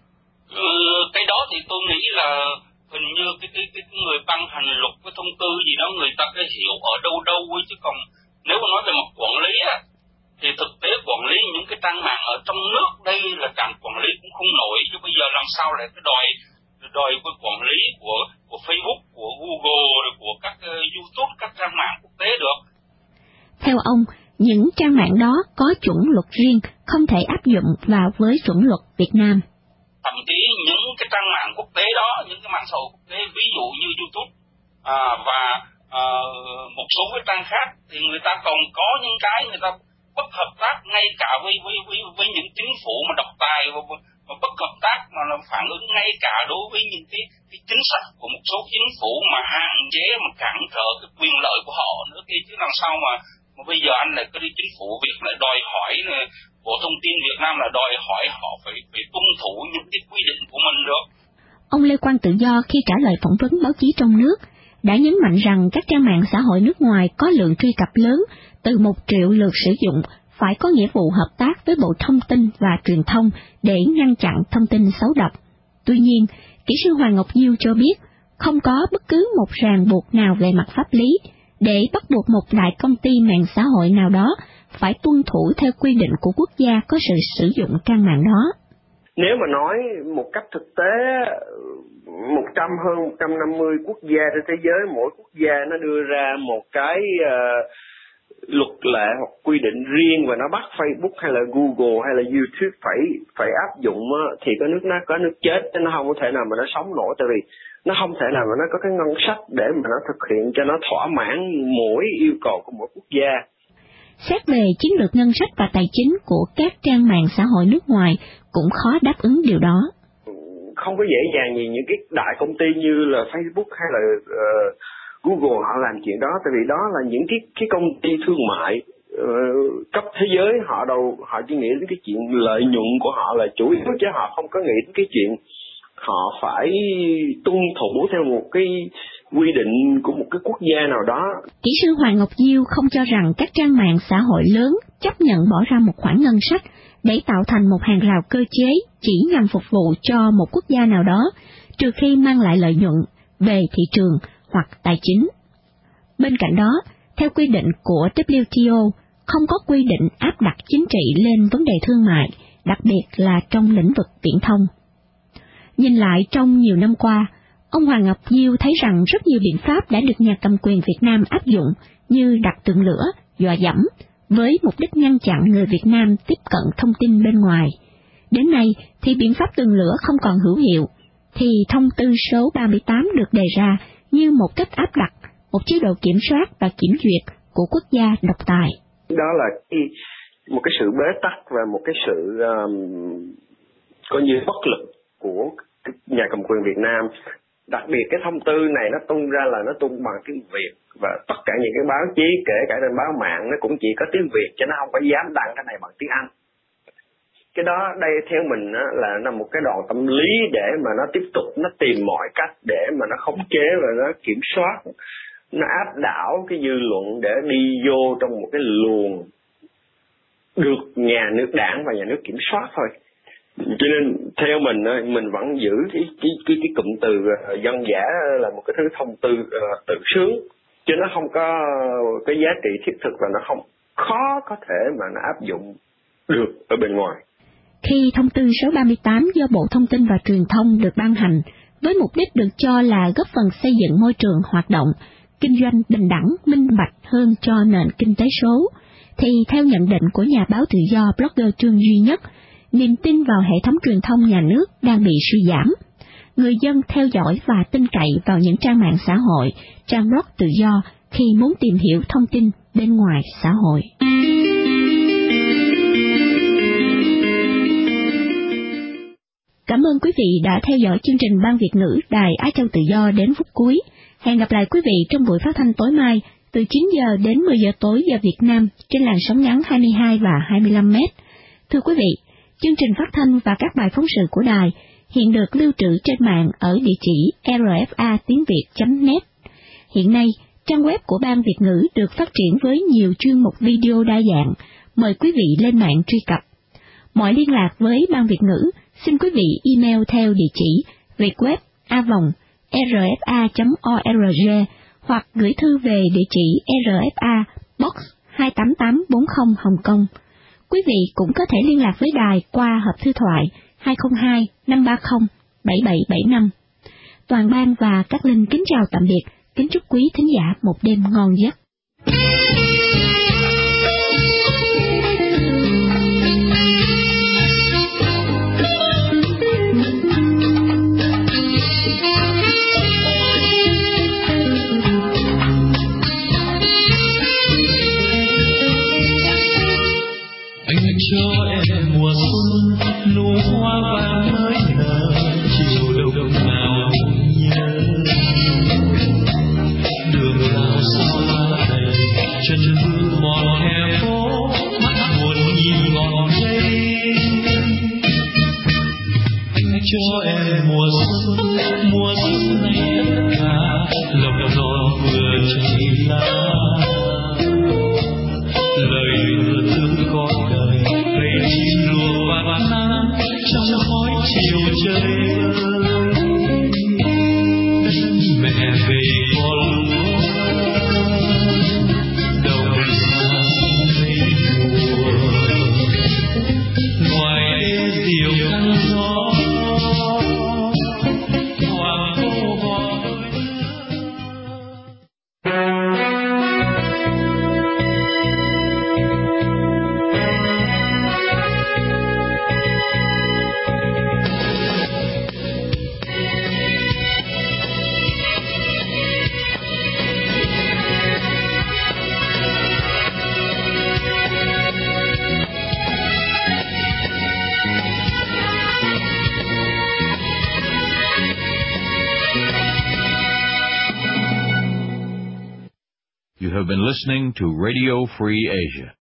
Ừ, cái đó thì tôi nghĩ là hình như cái, cái, cái người ban hành luật cái thông tư gì đó người ta cái hiểu ở đâu đâu ấy, chứ còn nếu mà nói về mặt quản lý á, thì thực tế quản lý những cái trang mạng ở trong nước đây là càng quản lý cũng không nổi, chứ bây giờ làm sao lại cái đòi đòi cái quản lý của của Facebook, của Google, rồi của các uh, YouTube, các trang mạng quốc tế được. Theo ông, những trang mạng đó có chuẩn luật riêng, không thể áp dụng vào với chuẩn luật Việt Nam. Thậm chí những cái trang mạng quốc tế đó, những cái mạng xã hội quốc tế, ví dụ như YouTube à, và à, một số cái trang khác, thì người ta còn có những cái người ta bất hợp tác ngay cả với với với, với những chính phủ mà độc tài và, và bất hợp tác mà là phản ứng ngay cả đối với những cái, cái chính sách của một số chính phủ mà hạn chế, mà cản trở cái quyền lợi của họ nữa, thì chứ làm sao mà mà bây giờ anh lại cái chính phủ Việt lại đòi hỏi Bộ Thông tin Việt Nam là đòi hỏi họ phải phải tuân thủ những cái quy định của mình được. Ông Lê Quang Tự Do khi trả lời phỏng vấn báo chí trong nước đã nhấn mạnh rằng các trang mạng xã hội nước ngoài có lượng truy cập lớn, từ một triệu lượt sử dụng, phải có nghĩa vụ hợp tác với Bộ Thông tin và Truyền thông để ngăn chặn thông tin xấu độc. Tuy nhiên, kỹ sư Hoàng Ngọc Diêu cho biết không có bất cứ một ràng buộc nào về mặt pháp lý để bắt buộc một đại công ty mạng xã hội nào đó phải tuân thủ theo quy định của quốc gia có sự sử dụng trang mạng đó. Nếu mà nói một cách thực tế, một trăm hơn một trăm năm mươi quốc gia trên thế giới, mỗi quốc gia nó đưa ra một cái uh, luật lệ hoặc quy định riêng và nó bắt Facebook hay là Google hay là YouTube phải phải áp dụng á, thì có nước nó có nước chết, nó không có thể nào mà nó sống nổi, tại vì nó không thể nào mà nó có cái ngân sách để mà nó thực hiện cho nó thỏa mãn mỗi yêu cầu của mỗi quốc gia. Xét về chiến lược ngân sách và tài chính của các trang mạng xã hội nước ngoài cũng khó đáp ứng điều đó. Không có dễ dàng gì những cái đại công ty như là Facebook hay là uh, Google họ làm chuyện đó, tại vì đó là những cái cái công ty thương mại uh, cấp thế giới, họ đâu họ chỉ nghĩ đến cái chuyện lợi nhuận của họ là chủ yếu, chứ họ không có nghĩ đến cái chuyện họ phải tuân thủ theo một cái quy định của một cái quốc gia nào đó. Kỹ sư Hoàng Ngọc Diêu không cho rằng các trang mạng xã hội lớn chấp nhận bỏ ra một khoản ngân sách để tạo thành một hàng rào cơ chế chỉ nhằm phục vụ cho một quốc gia nào đó, trừ khi mang lại lợi nhuận về thị trường hoặc tài chính. Bên cạnh đó, theo quy định của W T O, không có quy định áp đặt chính trị lên vấn đề thương mại, đặc biệt là trong lĩnh vực viễn thông. Nhìn lại trong nhiều năm qua, ông Hoàng Ngọc Diêu thấy rằng rất nhiều biện pháp đã được nhà cầm quyền Việt Nam áp dụng như đặt tường lửa, dọa dẫm, với mục đích ngăn chặn người Việt Nam tiếp cận thông tin bên ngoài. Đến nay thì biện pháp tường lửa không còn hữu hiệu, thì thông tư số ba mươi tám được đề ra như một cách áp đặt, một chế độ kiểm soát và kiểm duyệt của quốc gia độc tài. Đó là cái, một cái sự bế tắc và một cái sự um, coi như bất lực của nhà cầm quyền Việt Nam. Đặc biệt cái thông tư này nó tung ra là nó tung bằng tiếng Việt, và tất cả những cái báo chí, kể cả trên báo mạng, nó cũng chỉ có tiếng Việt, chứ nó không có dám đăng cái này bằng tiếng Anh. Cái đó đây theo mình á, là là một cái đòn tâm lý để mà nó tiếp tục nó tìm mọi cách để mà nó khống chế và nó kiểm soát, nó áp đảo cái dư luận để đi vô trong một cái luồng được nhà nước, đảng và nhà nước kiểm soát thôi. Cho nên theo mình mình vẫn giữ cái cái cái, cái cụm từ dân dã là một cái thứ thông tư uh, tự sướng, chứ nó không có cái giá trị thiết thực và nó không khó có thể mà nó áp dụng được ở bên ngoài. Khi thông tư số ba mươi tám do Bộ Thông tin và Truyền thông được ban hành với mục đích được cho là góp phần xây dựng môi trường hoạt động kinh doanh bình đẳng, minh bạch hơn cho nền kinh tế số, thì theo nhận định của nhà báo tự do blogger Trương Duy Nhất, niềm tin vào hệ thống truyền thông nhà nước đang bị suy giảm. Người dân theo dõi và tin cậy vào những trang mạng xã hội, trang blog tự do khi muốn tìm hiểu thông tin bên ngoài xã hội. Cảm ơn quý vị đã theo dõi chương trình Ban Việt ngữ Đài Á Châu Tự Do đến phút cuối. Hẹn gặp lại quý vị trong buổi phát thanh tối mai từ chín giờ đến mười giờ tối giờ Việt Nam trên làn sóng ngắn hai mươi hai và hai mươi lăm mét. Thưa quý vị, chương trình phát thanh và các bài phóng sự của đài hiện được lưu trữ trên mạng ở địa chỉ r f a tiếng việt chấm net. Hiện nay, trang web của Ban Việt ngữ được phát triển với nhiều chuyên mục video đa dạng. Mời quý vị lên mạng truy cập. Mọi liên lạc với Ban Việt ngữ, xin quý vị email theo địa chỉ vietweb a vòng r f a chấm org hoặc gửi thư về địa chỉ R F A Box hai tám tám bốn không Hồng Kông. Quý vị cũng có thể liên lạc với đài qua hộp thư thoại hai không hai năm ba không bảy bảy bảy năm. toàn ban và Cát Linh kính chào tạm biệt, kính chúc quý thính giả một đêm ngon giấc. Cho em mùa xuân nụ hoa vàng mới nở, chiều đông nào nhớ đường nào xa đầy chân mưa mòn hè phố, mắt buồn nhìn ngọn cây. Anh cho em mùa xuân, mùa xuân này tất cả lòng non vừa chảy lá, lời đưa thương con đời cây chim lùa và nắng trong khói chiều trời vơi. Mẹ về con lúa đầu ra mây mùa, ngoài đê diều căng gió hoàng hô hò. You have been listening to Radio Free Asia.